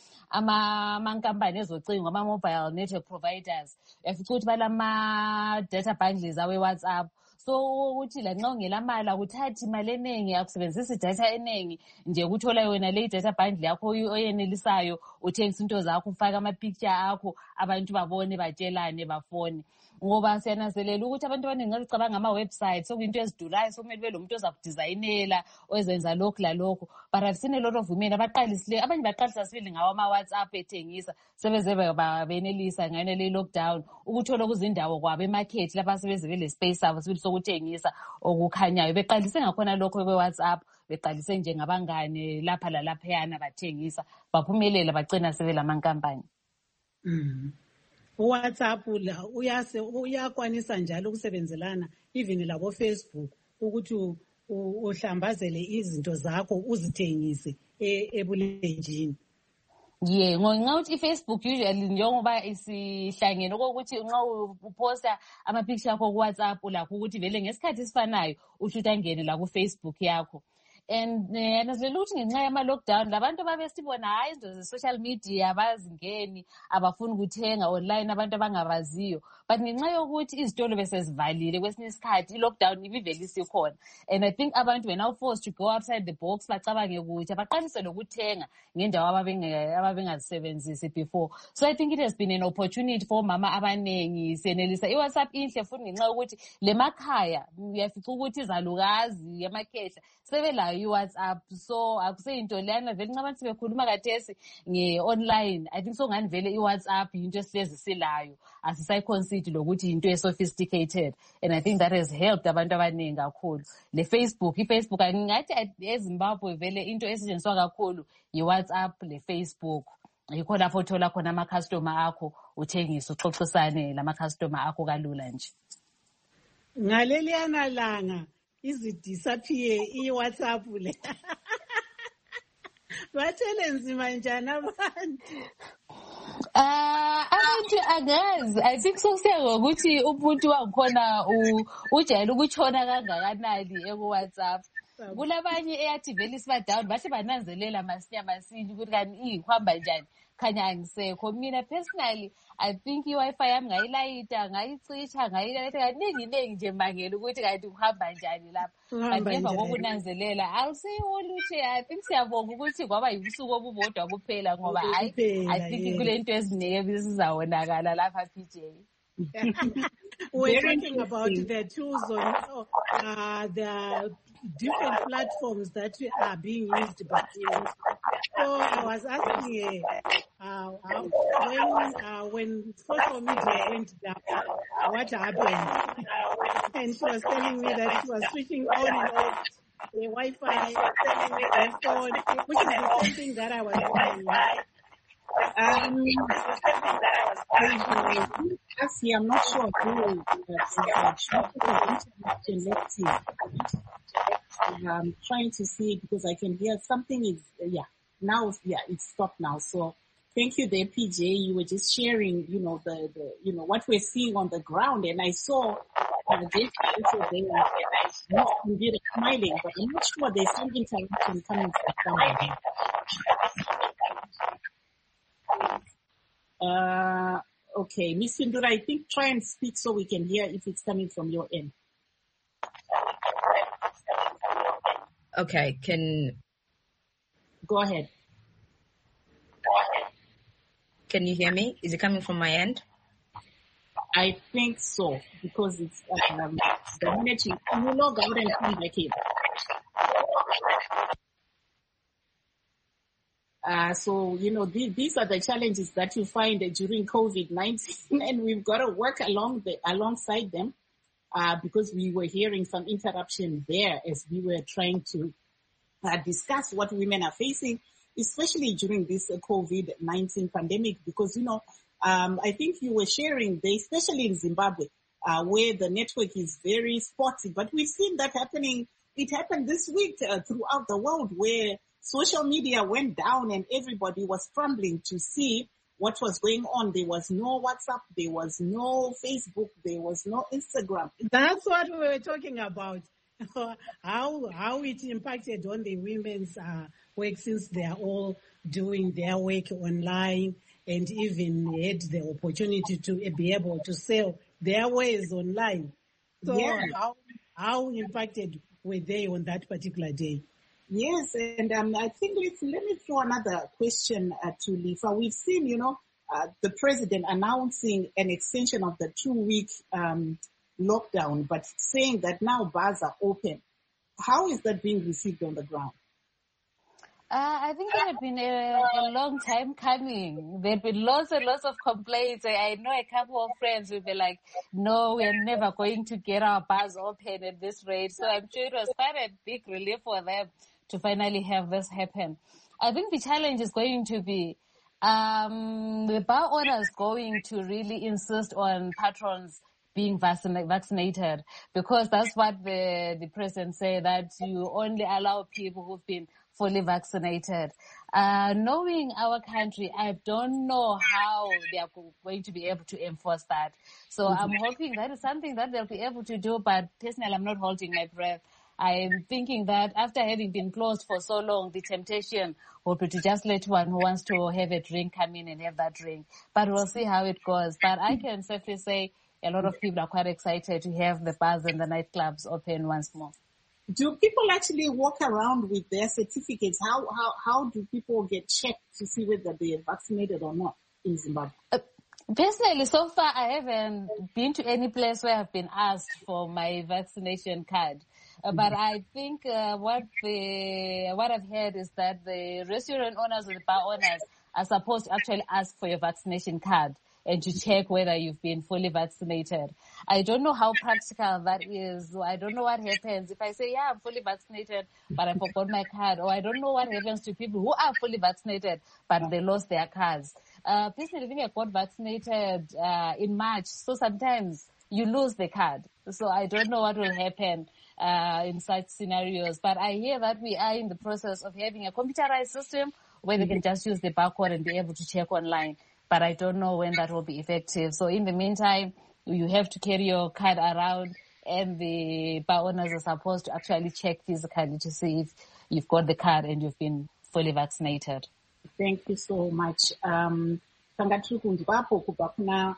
ama mankampani ezocingo ama mobile network providers yafica ukuthi balama data bundles awe WhatsApp. So ukuthi la nxa ungela mali akuthathi imali eningi, akusebenzisa data eningi nje ukuthola yona le data bundle yakho oyenelisayo, uthengisa into zakho, ufaka ama picture akho, abantu babone, batshelane, bafone. Ngoba siyananzelela ukuthi abantu abaningi ngicabanga ama websites okuyinto ezidulayo, sokumele belo muntu ozakudesignela ozenza lokhu lalokho. But I've seen a lot of women abaqalisile, abanye baqalisa sibili ngawo ama WhatsApp ethengisa, sebeze benelisa ngane le lockdown ukuthola kuzindawo kwabo emarket lapha sebeze bele space abo sibili sokuthengisa okukhanyayo. Beqalise ngakhona lokho kwe WhatsApp, beqalise nje ngabangane lapha lalapha yana bathengisa, baphumelela bagcina sebela mankampani. Mm. WhatsApp la uyase uyakwanisa njalo ukusebenzelana even labo Facebook ukuthi uhlambazele izinto zakho uzithengise ebulenjini. Yeah, ngonxa uthi iFacebook usually njengoba isihlangene ukuthi nxa uposta ama picture akho ku WhatsApp lakho ukuthi vele ngesikhathi esifanayo ushuthi angene la ku Facebook yakho. And nanazlela ukuthi ngenxa yama lockdown labantu babesibona hayi izinto ze social media abazingeni abafuni ukuthenga online abantu abangabaziyo, but ngenxa yokuthi izitolo besezivalile kwesinye isikhathi i-lockdown ibivele isikhona, and I think abantu were now forced to go outside the box bacabange ukuthi abaqalise lokuthenga ngendawo ababengazisebenzisi before. So I think it has been an opportunity for mama abanengi senelisa iWhatsApp inhle futhi ngenxa yokuthi lemakhaya uyafica ukuthi izalukazi emakhehla sebela iWhatsApp, so akuseyinto lana vele ncabantu bekhuluma kathesi nge-online. I think so ngani vele iWhatsApp into esihlezi silayo asisayiconsider lokuthi into e-sophisticated, and I think that has helped abantu abaningi kakhulu. Le Facebook i-Facebook angingathi eZimbabwe vele into esetshenziswa kakhulu yi-WhatsApp le Facebook. Yikho lapho uthola khona ama-customer akho uthengisa uxoxisane lama-customer akho kalula nje. Ngaleliyana langa izidisappear iWhatsApp le. Bathele nzima njani abantu? Ah, abantu angazi. I think so kusiya ngokuthi umuntu wangikhona ujayele ukutshona kangakanani eku-WhatsApp. Kulabanye eyathi vele siba down bahle bananzelela masinya masini ukuthi kani ihamba njani khanya angisekho. Mina personally I think i-Wi-Fi yami ngayilayita ngayicitsha ngayilayita kaningi ningi nje mangela ukuthi kanti kuhamba njani lapha. Kanti ngemva kokunanzelela awuseyiboni ukuthi I think siyabonga ukuthi kwaba yibusuku obubodwa kuphela ngoba hayi I think kule nto eziningi ebizizawonakala lapha P J. We're talking about the tools on uh, the different platforms that are being used by you. So I was asking uh, uh, when uh, when social media went down, what happened? And she was telling me that she was switching on and off the Wi-Fi, telling me the phone, which is the same thing that I was doing. Um, actually, I'm not sure who I'm trying to see because I can hear something is, uh, yeah, now, yeah, it's stopped now. So thank you there, P J. You were just sharing, you know, the, the you know, what we're seeing on the ground. And I saw uh, Jay also there, not indeed smiling, but I'm not sure there's some interaction coming from somewhere. Uh, okay, Miss Findura, I think try and speak so we can hear if it's coming from your end. Okay, can... Go ahead. Can you hear me? Is it coming from my end? I think so, because it's um, the minute you, you log out and come back in. Uh, so, you know, th- these are the challenges that you find uh, during COVID nineteen, and we've got to work along the, alongside them, uh, because we were hearing some interruption there as we were trying to uh, discuss what women are facing, especially during this uh, COVID nineteen pandemic, because, you know, um, I think you were sharing, there, especially in Zimbabwe, uh, where the network is very spotty, but we've seen that happening. It happened this week uh, throughout the world where social media went down and everybody was scrambling to see what was going on. There was no WhatsApp, there was no Facebook, there was no Instagram. That's what we were talking about. how how it impacted on the women's uh, work, since they are all doing their work online and even had the opportunity to be able to sell their wares online. So yeah. how how impacted were they on that particular day? Yes, and um, I think let's, let me throw another question uh, to Lifa. We've seen, you know, uh, the president announcing an extension of the two-week um, lockdown, but saying that now bars are open. How is that being received on the ground? Uh, I think it had been a, a long time coming. There had been lots and lots of complaints. I, I know a couple of friends who were like, no, we're never going to get our bars open at this rate. So I'm sure it was quite a big relief for them to finally have this happen. I think the challenge is going to be Um, the bar owner is going to really insist on patrons being vaccin- vaccinated, because that's what the, the president said, that you only allow people who've been fully vaccinated. Uh, knowing our country, I don't know how they are going to be able to enforce that. So mm-hmm. I'm hoping that is something that they'll be able to do, but personally, I'm not holding my breath. I'm thinking that after having been closed for so long, the temptation would be to just let one who wants to have a drink come in and have that drink. But we'll see how it goes. But I can safely say a lot of people are quite excited to have the bars and the nightclubs open once more. Do people actually walk around with their certificates? How how how do people get checked to see whether they are vaccinated or not in Zimbabwe? Uh, personally, so far I haven't been to any place where I've been asked for my vaccination card. Uh, mm-hmm. But I think uh, what the what I've heard is that the restaurant owners or the bar owners are supposed to actually ask for your vaccination card and to check whether you've been fully vaccinated. I don't know how practical that is. I don't know what happens if I say, yeah, I'm fully vaccinated, but I forgot my card. Or I don't know what happens to people who are fully vaccinated, but they lost their cards. Uh, personally, I think I got vaccinated uh, in March, so sometimes you lose the card. So I don't know what will happen uh, in such scenarios. But I hear that we are in the process of having a computerized system where they can just use the barcode and be able to check online. But I don't know when that will be effective. So in the meantime, you have to carry your card around, and the bar owners are supposed to actually check physically to see if you've got the card and you've been fully vaccinated. Thank you so much. Um, tanga tiri kunzwapo kubva kuna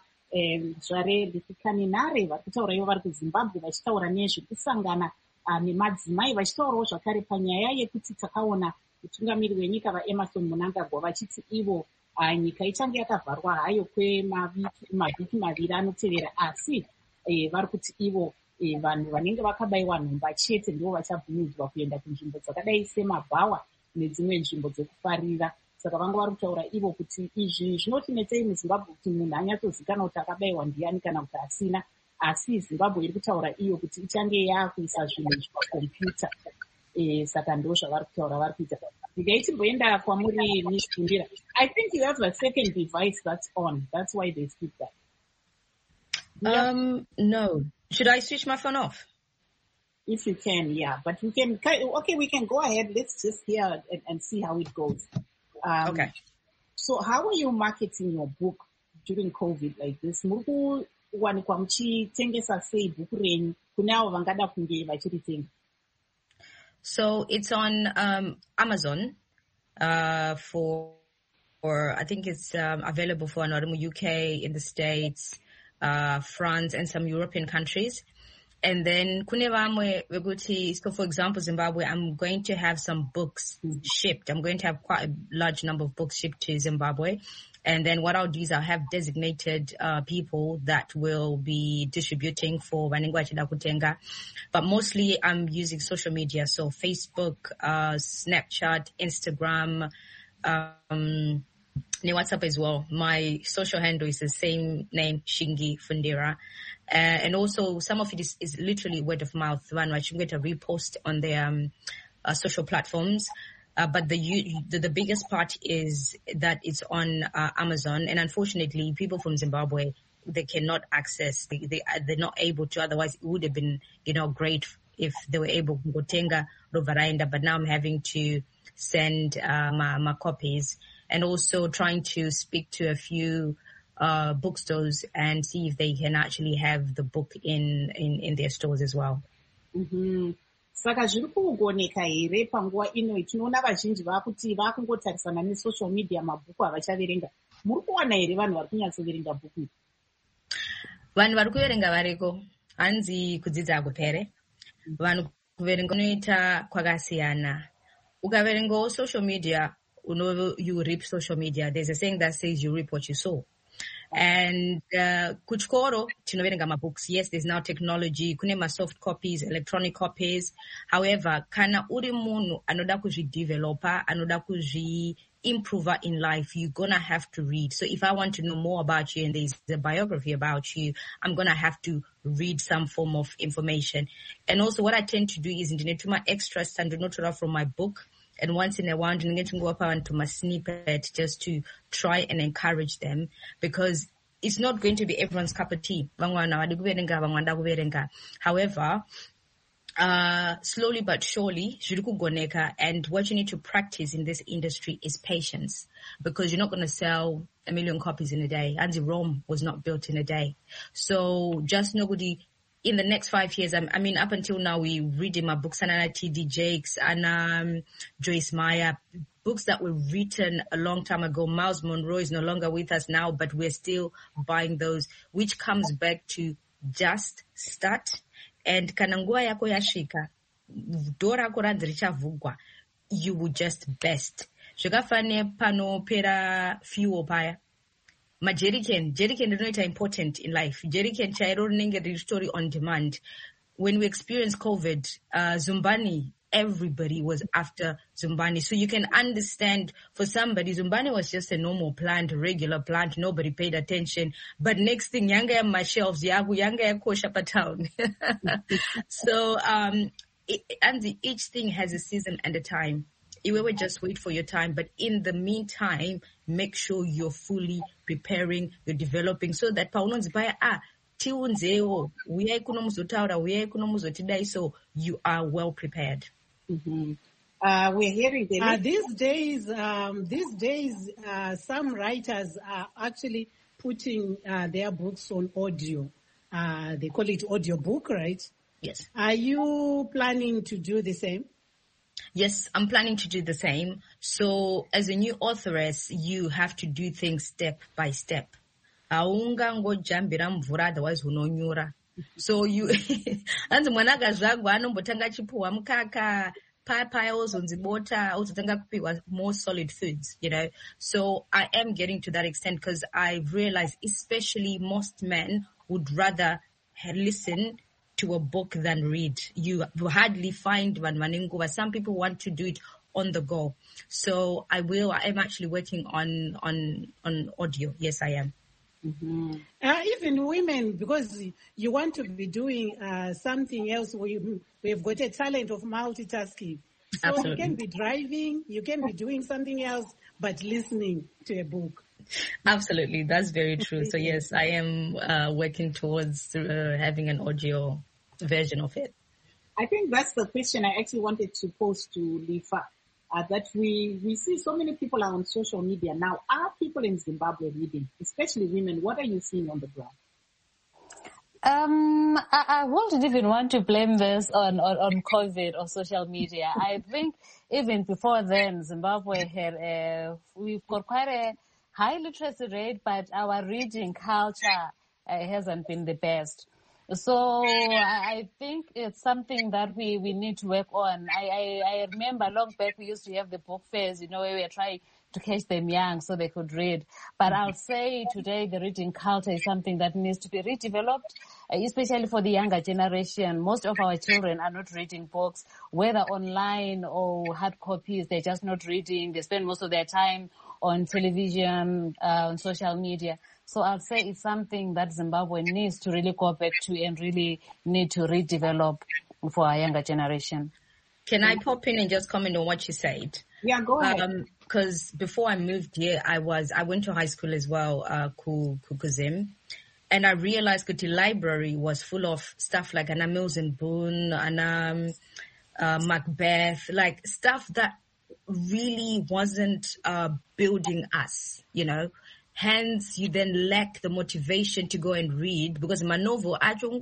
zvare Kaninare vari kutaura ivo vari kuZimbabwe vachitaura nezvekusangana nemadzimai vachitaurawo zvakare panyaya yekuti takaona mutungamiriri wenyika vaEmmerson Mnangagwa vachiti ivo nyika ichange yakavharwa hayo kwemavhiki maviri anotevera, asi vari kuti ivo vanhu vanenge vakabayiwa nhomba chete ndivo vachabvumidzwa kuenda kunzvimbo dzakadai semabhawa nedzimwe nzvimbo dzekufarira. Saka vanga vari kutaura ivo kuti izvi zvinotinetsei muZimbabwe kuti munhu anyatsozikanwa kuti akabayiwa ndiani kana kuti asina, asi Zimbabwe iri kutaura iyo kuti ichange yakuisa zvinhu zvakombiyuta. Saka ndo zvavari kutaura vari kuita. Ndikaitimboenda kwamuri Miss Fundira. I think you have a second device that's on. That's why they speak that. Yeah. Um, no. Should I switch my phone off? If you can, yeah. But we can, okay, we can go ahead. Let's just hear and, and see how it goes. Um, okay. So how are you marketing your book during COVID like this? Muri kuwanikwa muchitengesa sei bhuku renyu kune avo vangada kunge vachiritenga? So it's on um, Amazon uh, for, for, I think it's um, available for Anonymous U K, in the States, uh, France, and some European countries. And then kune vamwe vekuti, so for example, Zimbabwe, I'm going to have some books shipped. I'm going to have quite a large number of books shipped to Zimbabwe. And then what I'll do is I'll have designated uh, people that will be distributing for Vaningwa Chida Kutenga. But mostly I'm using social media, so Facebook, uh, Snapchat, Instagram, um, WhatsApp as well. My social handle is the same name, Shingi Fundira. Uh, and also some of it is, is literally word of mouth. One, I should get a repost on their um, uh, social platforms. Uh, but the, the the biggest part is that it's on uh, Amazon, and unfortunately, people from Zimbabwe, they cannot access. They they they're not able to. Otherwise, it would have been, you know, great if they were able to go tenga rovaraenda. But now I'm having to send uh, my my copies, and also trying to speak to a few uh bookstores and see if they can actually have the book in in in their stores as well. Mm-hmm. Saka zviri kugoneka here panguva ino tinoona vazhinji vakuti vakungotarisana nesocial media mabhuku avachaverenga. Muri kuwana here vanhu vari kunyatsoverenga bhuku? Vanhu vari kuverenga variko, hanzi kudzidza akupere. Vanhu kuverenga unoita kwakasiyana. Ukaverengawo social media, uno you reap social media. There's a saying that says you reap what you sow. And uh, kuchikoro tinoverenga mabooks. Yes, there's now technology, kune ma soft copies, electronic copies. However, kana uri munhu anoda kuzvidevelopa, anoda kuzviimprove in life, you're gonna have to read. So if I want to know more about you and there's a biography about you, I'm gonna have to read some form of information. And also what I tend to do is ndinetuma extras and notora from my book And once in a while, you get to go up onto a snippet just to try and encourage them, because it's not going to be everyone's cup of tea. However, uh, slowly but surely, and what you need to practice in this industry is patience, because you're not going to sell a million copies in a day. Andy Rome was not built in a day. So just nobody, in the next five years, I, I mean, up until now, we read in my books, Anna T D Jakes, and um, Joyce Meyer, books that were written a long time ago. Miles Monroe is no longer with us now, but we're still buying those, which comes back to just start. And kanangua yako yashika, dora koranzi richavugwa, you would just best. Shukafane pano pera fuel paya. Ma jerrycan, jerrycan is not important in life. Jerrycan chairo nenge story on demand. When we experienced COVID, uh, Zumbani, everybody was after Zumbani. So you can understand, for somebody, Zumbani was just a normal plant, a regular plant. Nobody paid attention. But next thing, yanga ya my shelves, yagu yanga ya koshapa town. So, um, it, and the, each thing has a season and a time. You will just wait for your time. But in the meantime, make sure you're fully preparing, you're developing, so that paunonzi baya, ah, so you are well prepared. Mm-hmm. Uh, we're hearing the uh, these days. Um, these days, uh, some writers are actually putting uh, their books on audio. Uh, they call it audio book, right? Yes. Are you planning to do the same? Yes, I'm planning to do the same. So, as a new authoress, you have to do things step by step. Aunga ngo jambira mvura, otherwise unonyura. So you, and mwanaga zagwa anombotanga chipuwa mkaka, papa also nzibota, also tanga kupiwa more solid foods, you know. So I am getting to that extent, because I realize, especially most men would rather listen to a book than read. You hardly find one maningo, but some people want to do it on the go. So I will. I am actually working on on on audio. Yes, I am. Mm-hmm. Uh, even women, because you want to be doing uh, something else, we we've got a talent of multitasking. So Absolutely. You can be driving, you can be doing something else, but listening to a book. Absolutely, that's very true. So yes, I am uh, working towards uh, having an audio version of it. I think that's the question I actually wanted to pose to Lifa. Uh, that we, we see so many people are on social media now. Are people in Zimbabwe reading, especially women? What are you seeing on the ground? Um, I, I wouldn't even want to blame this on, on, on COVID or social media. I think even before then, Zimbabwe had a, we've got quite a high literacy rate, but our reading culture uh, hasn't been the best. So I think it's something that we, we need to work on. I, I, I remember long back we used to have the book fairs, you know, where we were trying to catch them young so they could read. But I'll say today the reading culture is something that needs to be redeveloped, especially for the younger generation. Most of our children are not reading books, whether online or hard copies. They're just not reading. They spend most of their time on television, uh, on social media. So I'll say it's something that Zimbabwe needs to really go back to and really need to redevelop for our younger generation. Can I pop in and just comment on what you said? Yeah, go ahead. Um, cause before I moved here, I was, I went to high school as well, uh, Kukuzim. And I realized that the library was full of stuff like Anna Mills and Boone, Anna, um, uh, Macbeth, like stuff that really wasn't, uh, building us, you know. Hence, you then lack the motivation to go and read because my novel,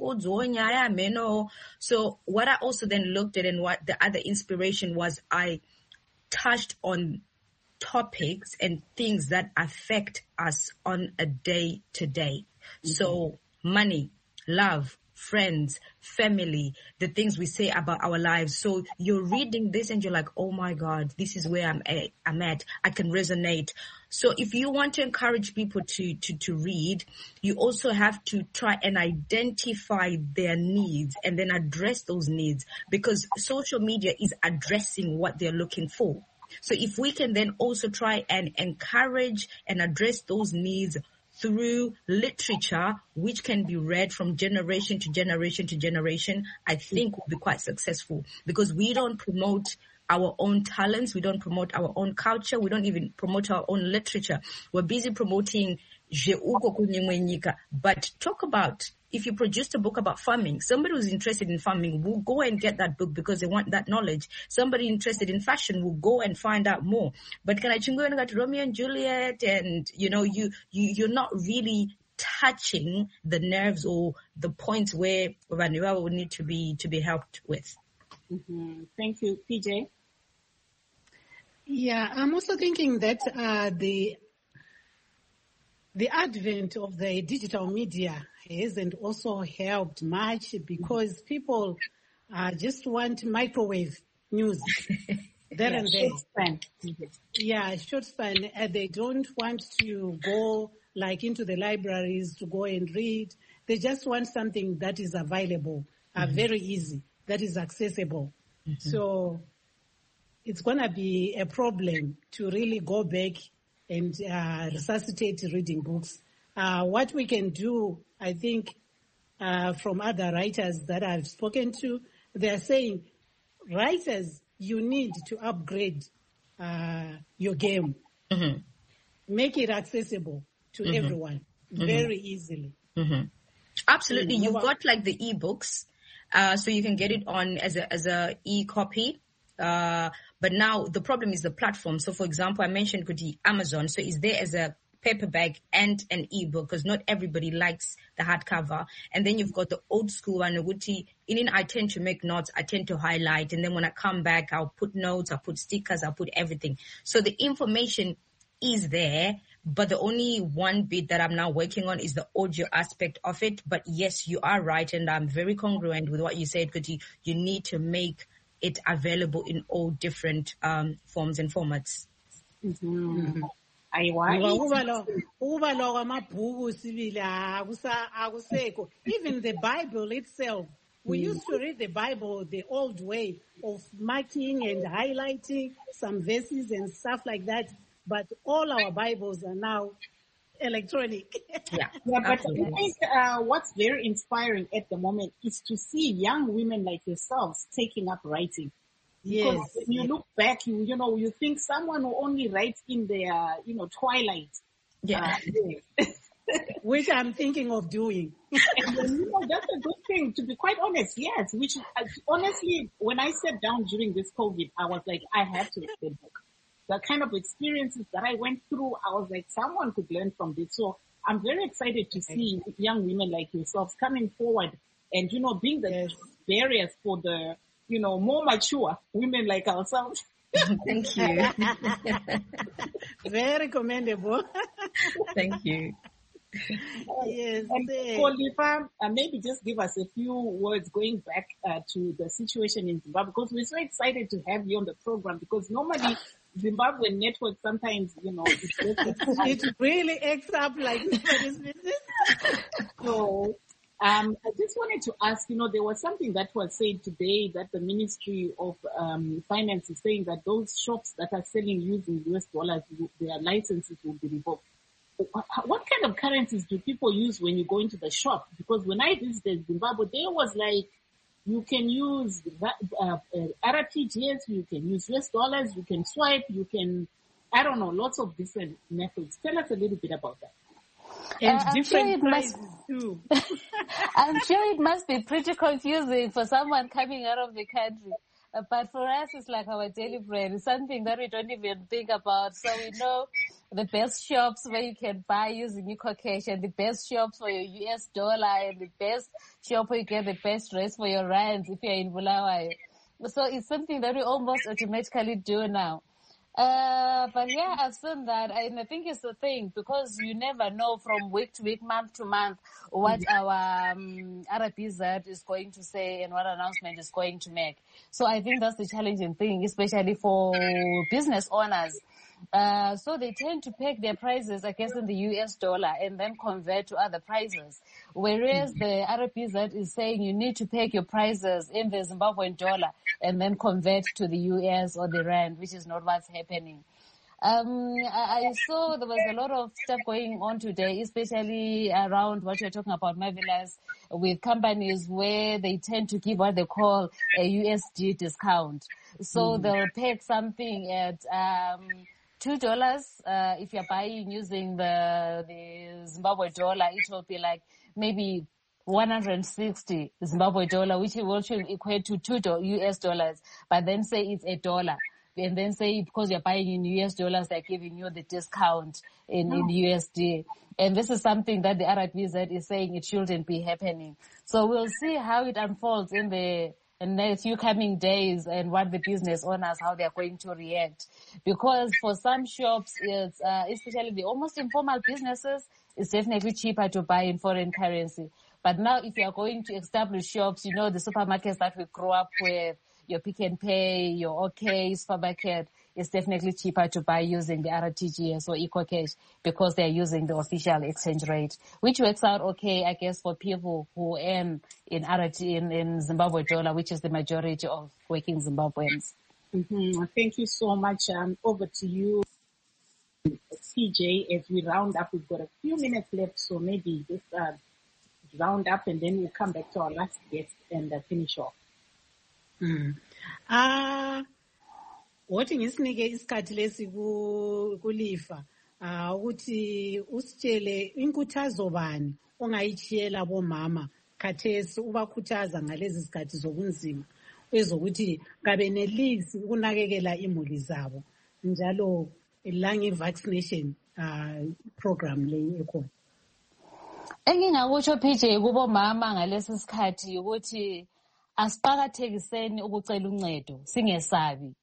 so what I also then looked at and what the other inspiration was, I touched on topics and things that affect us on a day to day. Mm-hmm. So money, love, friends, family, the things we say about our lives. So you're reading this and you're like, oh my God, this is where I'm at. I'm at. I can resonate. So if you want to encourage people to, to, to read, you also have to try and identify their needs and then address those needs because social media is addressing what they're looking for. So if we can then also try and encourage and address those needs through literature, which can be read from generation to generation to generation, I think will be quite successful because we don't promote our own talents. We don't promote our own culture. We don't even promote our own literature. We're busy promoting but talk about, if you produced a book about farming, somebody who's interested in farming will go and get that book because they want that knowledge. Somebody interested in fashion will go and find out more. But can I go to Romeo and Juliet, and you know, you, you, you're not really touching the nerves or the points where Raniwa would need to be, to be helped with. Mm-hmm. Thank you. P J? Yeah, I'm also thinking that uh, the The advent of the digital media hasn't also helped much because people uh, just want microwave news there yeah, and there. Short span. Yeah, short span. Uh, they don't want to go like into the libraries to go and read. They just want something that is available, uh, mm-hmm. very easy, that is accessible. Mm-hmm. So it's going to be a problem to really go back and uh, resuscitate reading books. Uh, what we can do, I think, uh, from other writers that I've spoken to, they're saying, writers, you need to upgrade uh, your game. Mm-hmm. Make it accessible to mm-hmm. everyone mm-hmm. very easily. Mm-hmm. Absolutely. Mm-hmm. You've got like the e-books, uh, so you can get it on as a, as a e-copy. Uh, but now the problem is the platform. So for example, I mentioned Kuti Amazon. So it's there as a paperback and an ebook because not everybody likes the hardcover. And then you've got the old school one, Kuti. In I tend to make notes. I tend to highlight. And then when I come back, I'll put notes, I'll put stickers, I'll put everything. So the information is there. But the only one bit that I'm now working on is the audio aspect of it. But yes, you are right. And I'm very congruent with what you said, Kuti. You need to make it available in all different um, forms and formats. Mm-hmm. Even the Bible itself, we used to read the Bible the old way of marking and highlighting some verses and stuff like that. But all our Bibles are now electronic. Yeah, yeah, but I think uh, what's very inspiring at the moment is to see young women like yourselves taking up writing. Because yes. when you look back, you you know, you think someone who only writes in their, you know, twilight. Yeah. Uh, Which I'm thinking of doing. And then, you know, that's a good thing, to be quite honest, yes. Which, uh, honestly, when I sat down during this COVID, I was like, I have to read the book. The kind of experiences that I went through, I was like, someone could learn from this. So I'm very excited to see young women like yourselves coming forward and, you know, being the yes. barriers for the, you know, more mature women like ourselves. Thank you. Very commendable. Thank you. Yes. And Kholifa, uh, maybe just give us a few words going back uh, to the situation in Zimbabwe, because we're so excited to have you on the program, because normally Zimbabwean network sometimes, you know, it's, it really acts up like nobody's business. So, um, I just wanted to ask, you know, there was something that was said today that the Ministry of um, Finance is saying that those shops that are selling using U S dollars, their licenses will be revoked. What kind of currencies do people use when you go into the shop? Because when I visited Zimbabwe, there was like, you can use uh, uh, R T G S, you can use U S dollars, you can swipe, you can, I don't know, lots of different methods. Tell us a little bit about that. And uh, different sure prices must, too. I'm sure it must be pretty confusing for someone coming out of the country. Uh, but for us, it's like our daily bread. It's something that we don't even think about. So we know the best shops where you can buy using your cash, and the best shops for your U S dollar, and the best shop where you get the best rates for your rands if you're in Bulawayo. So it's something that we almost automatically do now. Uh, but yeah, I've seen that, and I think it's the thing, because you never know from week to week, month to month, what our um, R B Z is going to say and what announcement is going to make. So I think that's the challenging thing, especially for business owners. Uh, so they tend to peg their prices, I guess, in the U S dollar and then convert to other prices. Whereas the R B Z is saying you need to peg your prices in the Zimbabwean dollar and then convert to the U S or the rand, which is not what's happening. Um, I, I saw there was a lot of stuff going on today, especially around what you're talking about, Marvelous, with companies where they tend to give what they call a U S D discount. So mm. they'll peg something at um, two dollars. Uh, if you're buying using the, the Zimbabwe dollar, it will be like maybe one hundred sixty Zimbabwe dollar, which will equate to two U S dollars, but then say it's a dollar. And then say because you're buying in U S dollars, they're giving you the discount in, in U S D. And this is something that the R I P Z is saying it shouldn't be happening. So we'll see how it unfolds in the, in the few coming days and what the business owners, how they're going to react. Because for some shops, it's, uh, especially the almost informal businesses, it's definitely cheaper to buy in foreign currency. But now if you're going to establish shops, you know, the supermarkets that we grew up with, your Pick and Pay, your OK supermarket, it's definitely cheaper to buy using the R T G S or EcoCash because they're using the official exchange rate, which works out okay, I guess, for people who earn in R T in, in Zimbabwe dollar, which is the majority of working Zimbabweans. Mm-hmm. Thank you so much. Um, over to you, C J. As we round up, we've got a few minutes left, so maybe just uh, round up and then we'll come back to our last guest and uh, finish off. Mm. Ah, wathi ngisinike isikhathi lesi kulifa ah ukuthi usitshele inkuthazo bani ongayitshiyela bomama khathesi ubakhuthaza ngalezi zikhathi zobunzima ezokuthi kabenelisi ukunakekela imuli zabo njalo langi vaccination ah program leyi ekhona. Engingakusho P J kubo mama ngalesi sikhathi ukuthi asiqakathekiseni ukucela uncedo singesabi.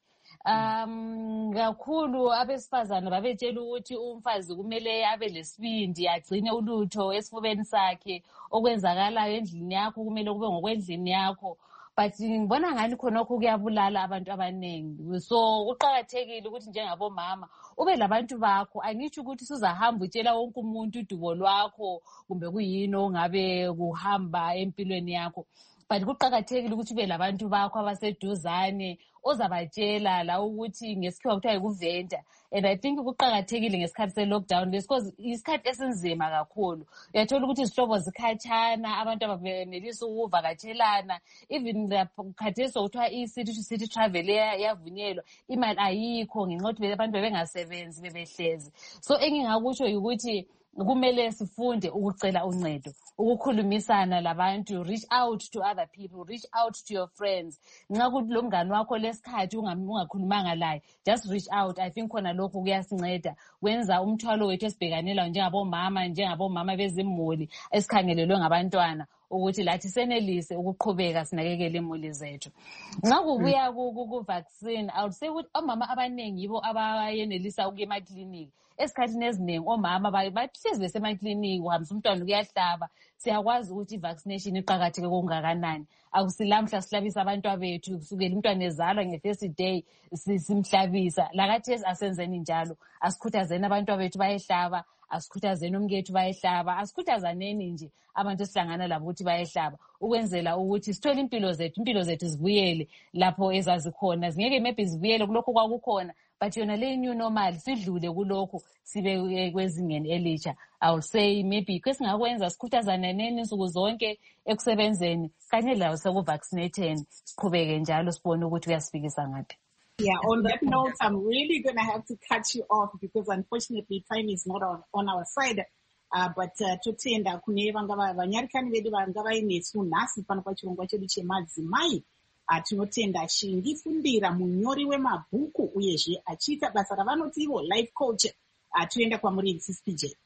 Um kakhulu abesifazana babetshela ukuthi umfazi kumele abe lesibindi agcine ulutho esifubeni sakhe okwenzakalayo endlini yakho kumele kube ngokwendlini yakho. But ngibona ngani khonokho kuyabulala abantu abaningi. So uqakathekile ukuthi njengabomama ube labantu bakho. Angitsho ukuthi sizahamba utshela wonke umuntu udubo lwakho kumbe kuyini ongabe kuhamba empilweni yakho. But kuqakathekile ukuthi ube labantu bakho abaseduzane ozabatshela la ukuthi ngesikhiwa kuthiwa yikuventa. And I think kuqakathekile ngesikhathi se-lockdown because isikhathi esinzima kakhulu. Uyathola ukuthi izihlobo zikhatshana, abantu ababenelisa ukuvakatshelana. Even khathesi okuthiwa i-city to city travel yavunyelwa, imali ayikho ngenxa yokuthi abantu bebengasebenzi bebehlezi. So engingakusho ukuthi kumele sifunde ukucela uncedo, ukukhulumisana labantu, reach out to other people, reach out to your friends. Nxa kuthi lo mngane wakho lesikhathi ungakhulumanga laye, just reach out. I think khona lokho kuyasinceda wenza umthwalo wethu esibhekanela njengabomama njengabomama bezimuli esikhangelelwe ngabantwana ukuthi lathi senelise ukuqhubeka sinakekele imuli zethu. Nxa kubuya ku vaccine, I would say ukuthi omama abanengi yibo abayenelisa ukuya emakliniki. Esikhathini eziningi omama bahlezi besemakliniki uhambisa umntwana ukuyahlaba. Siyakwazi ukuthi i-vaccination iqakatheke kongakanani. Akusilamhla sihlabisa abantwana bethu kusukela umntwana ezalwa nge-first day simhlabisa. Lakathesi asenzeni njalo. Asikhuthazeni abantwana bethu bayehlaba. Asikhuthazeni umkethu bayehlaba. Asikhuthazaneni nje abantu esihlangana labo ukuthi bayehlaba ukwenzela ukuthi sithole impilo zethu impilo zethu zibuyele lapho ezazikhona. Zingeke maybe zibuyele kulokho kwakukhona, but yona le new normal sidlule kulokho sibe kwezingeni elitsha. I will say maybe kwesingakwenza sikhuthazana neni insuku zonke ekusebenzeni kanye lawo sekuvaccinateni siqhubeke njalo sibone ukuthi kuyasifikisa ngaphi. Yeah, on that note, I'm really going to have to cut you off because unfortunately time is not on, on our side. Uh, but uh, totenda kune vangava vanyarikani vedu vanga vainesu nhasi pano pachirongwa chedu chemadzimai. Uh, tinotenda Shingifundira munyori wemabhuku uyezve achiita basa ravanoti ivo life coach. Uh, toenda kwamuri Sis P J.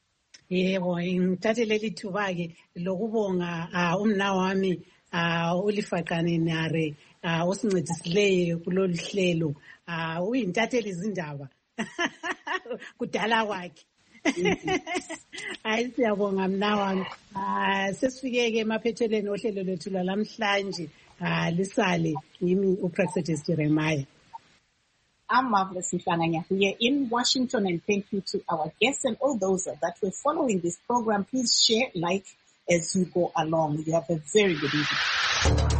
Yebo, ngithatheleli thubake lokubonga uh, umna wami uh, ulifaqane nare uh, osincedisileyo kulolu hlelo. Uh, uyintatheli izindaba kudala kwakhe. Hayi siyabonga mna wami. Ah sesifikeke emaphethelweni ohlelo lwethu lamhlanje. Ah lisale yimi uProfessor Jeremiah. I'm Marvelous Mhlanga here in Washington, and thank you to our guests and all those that were following this program. Please share, like as you go along. You have a very good evening.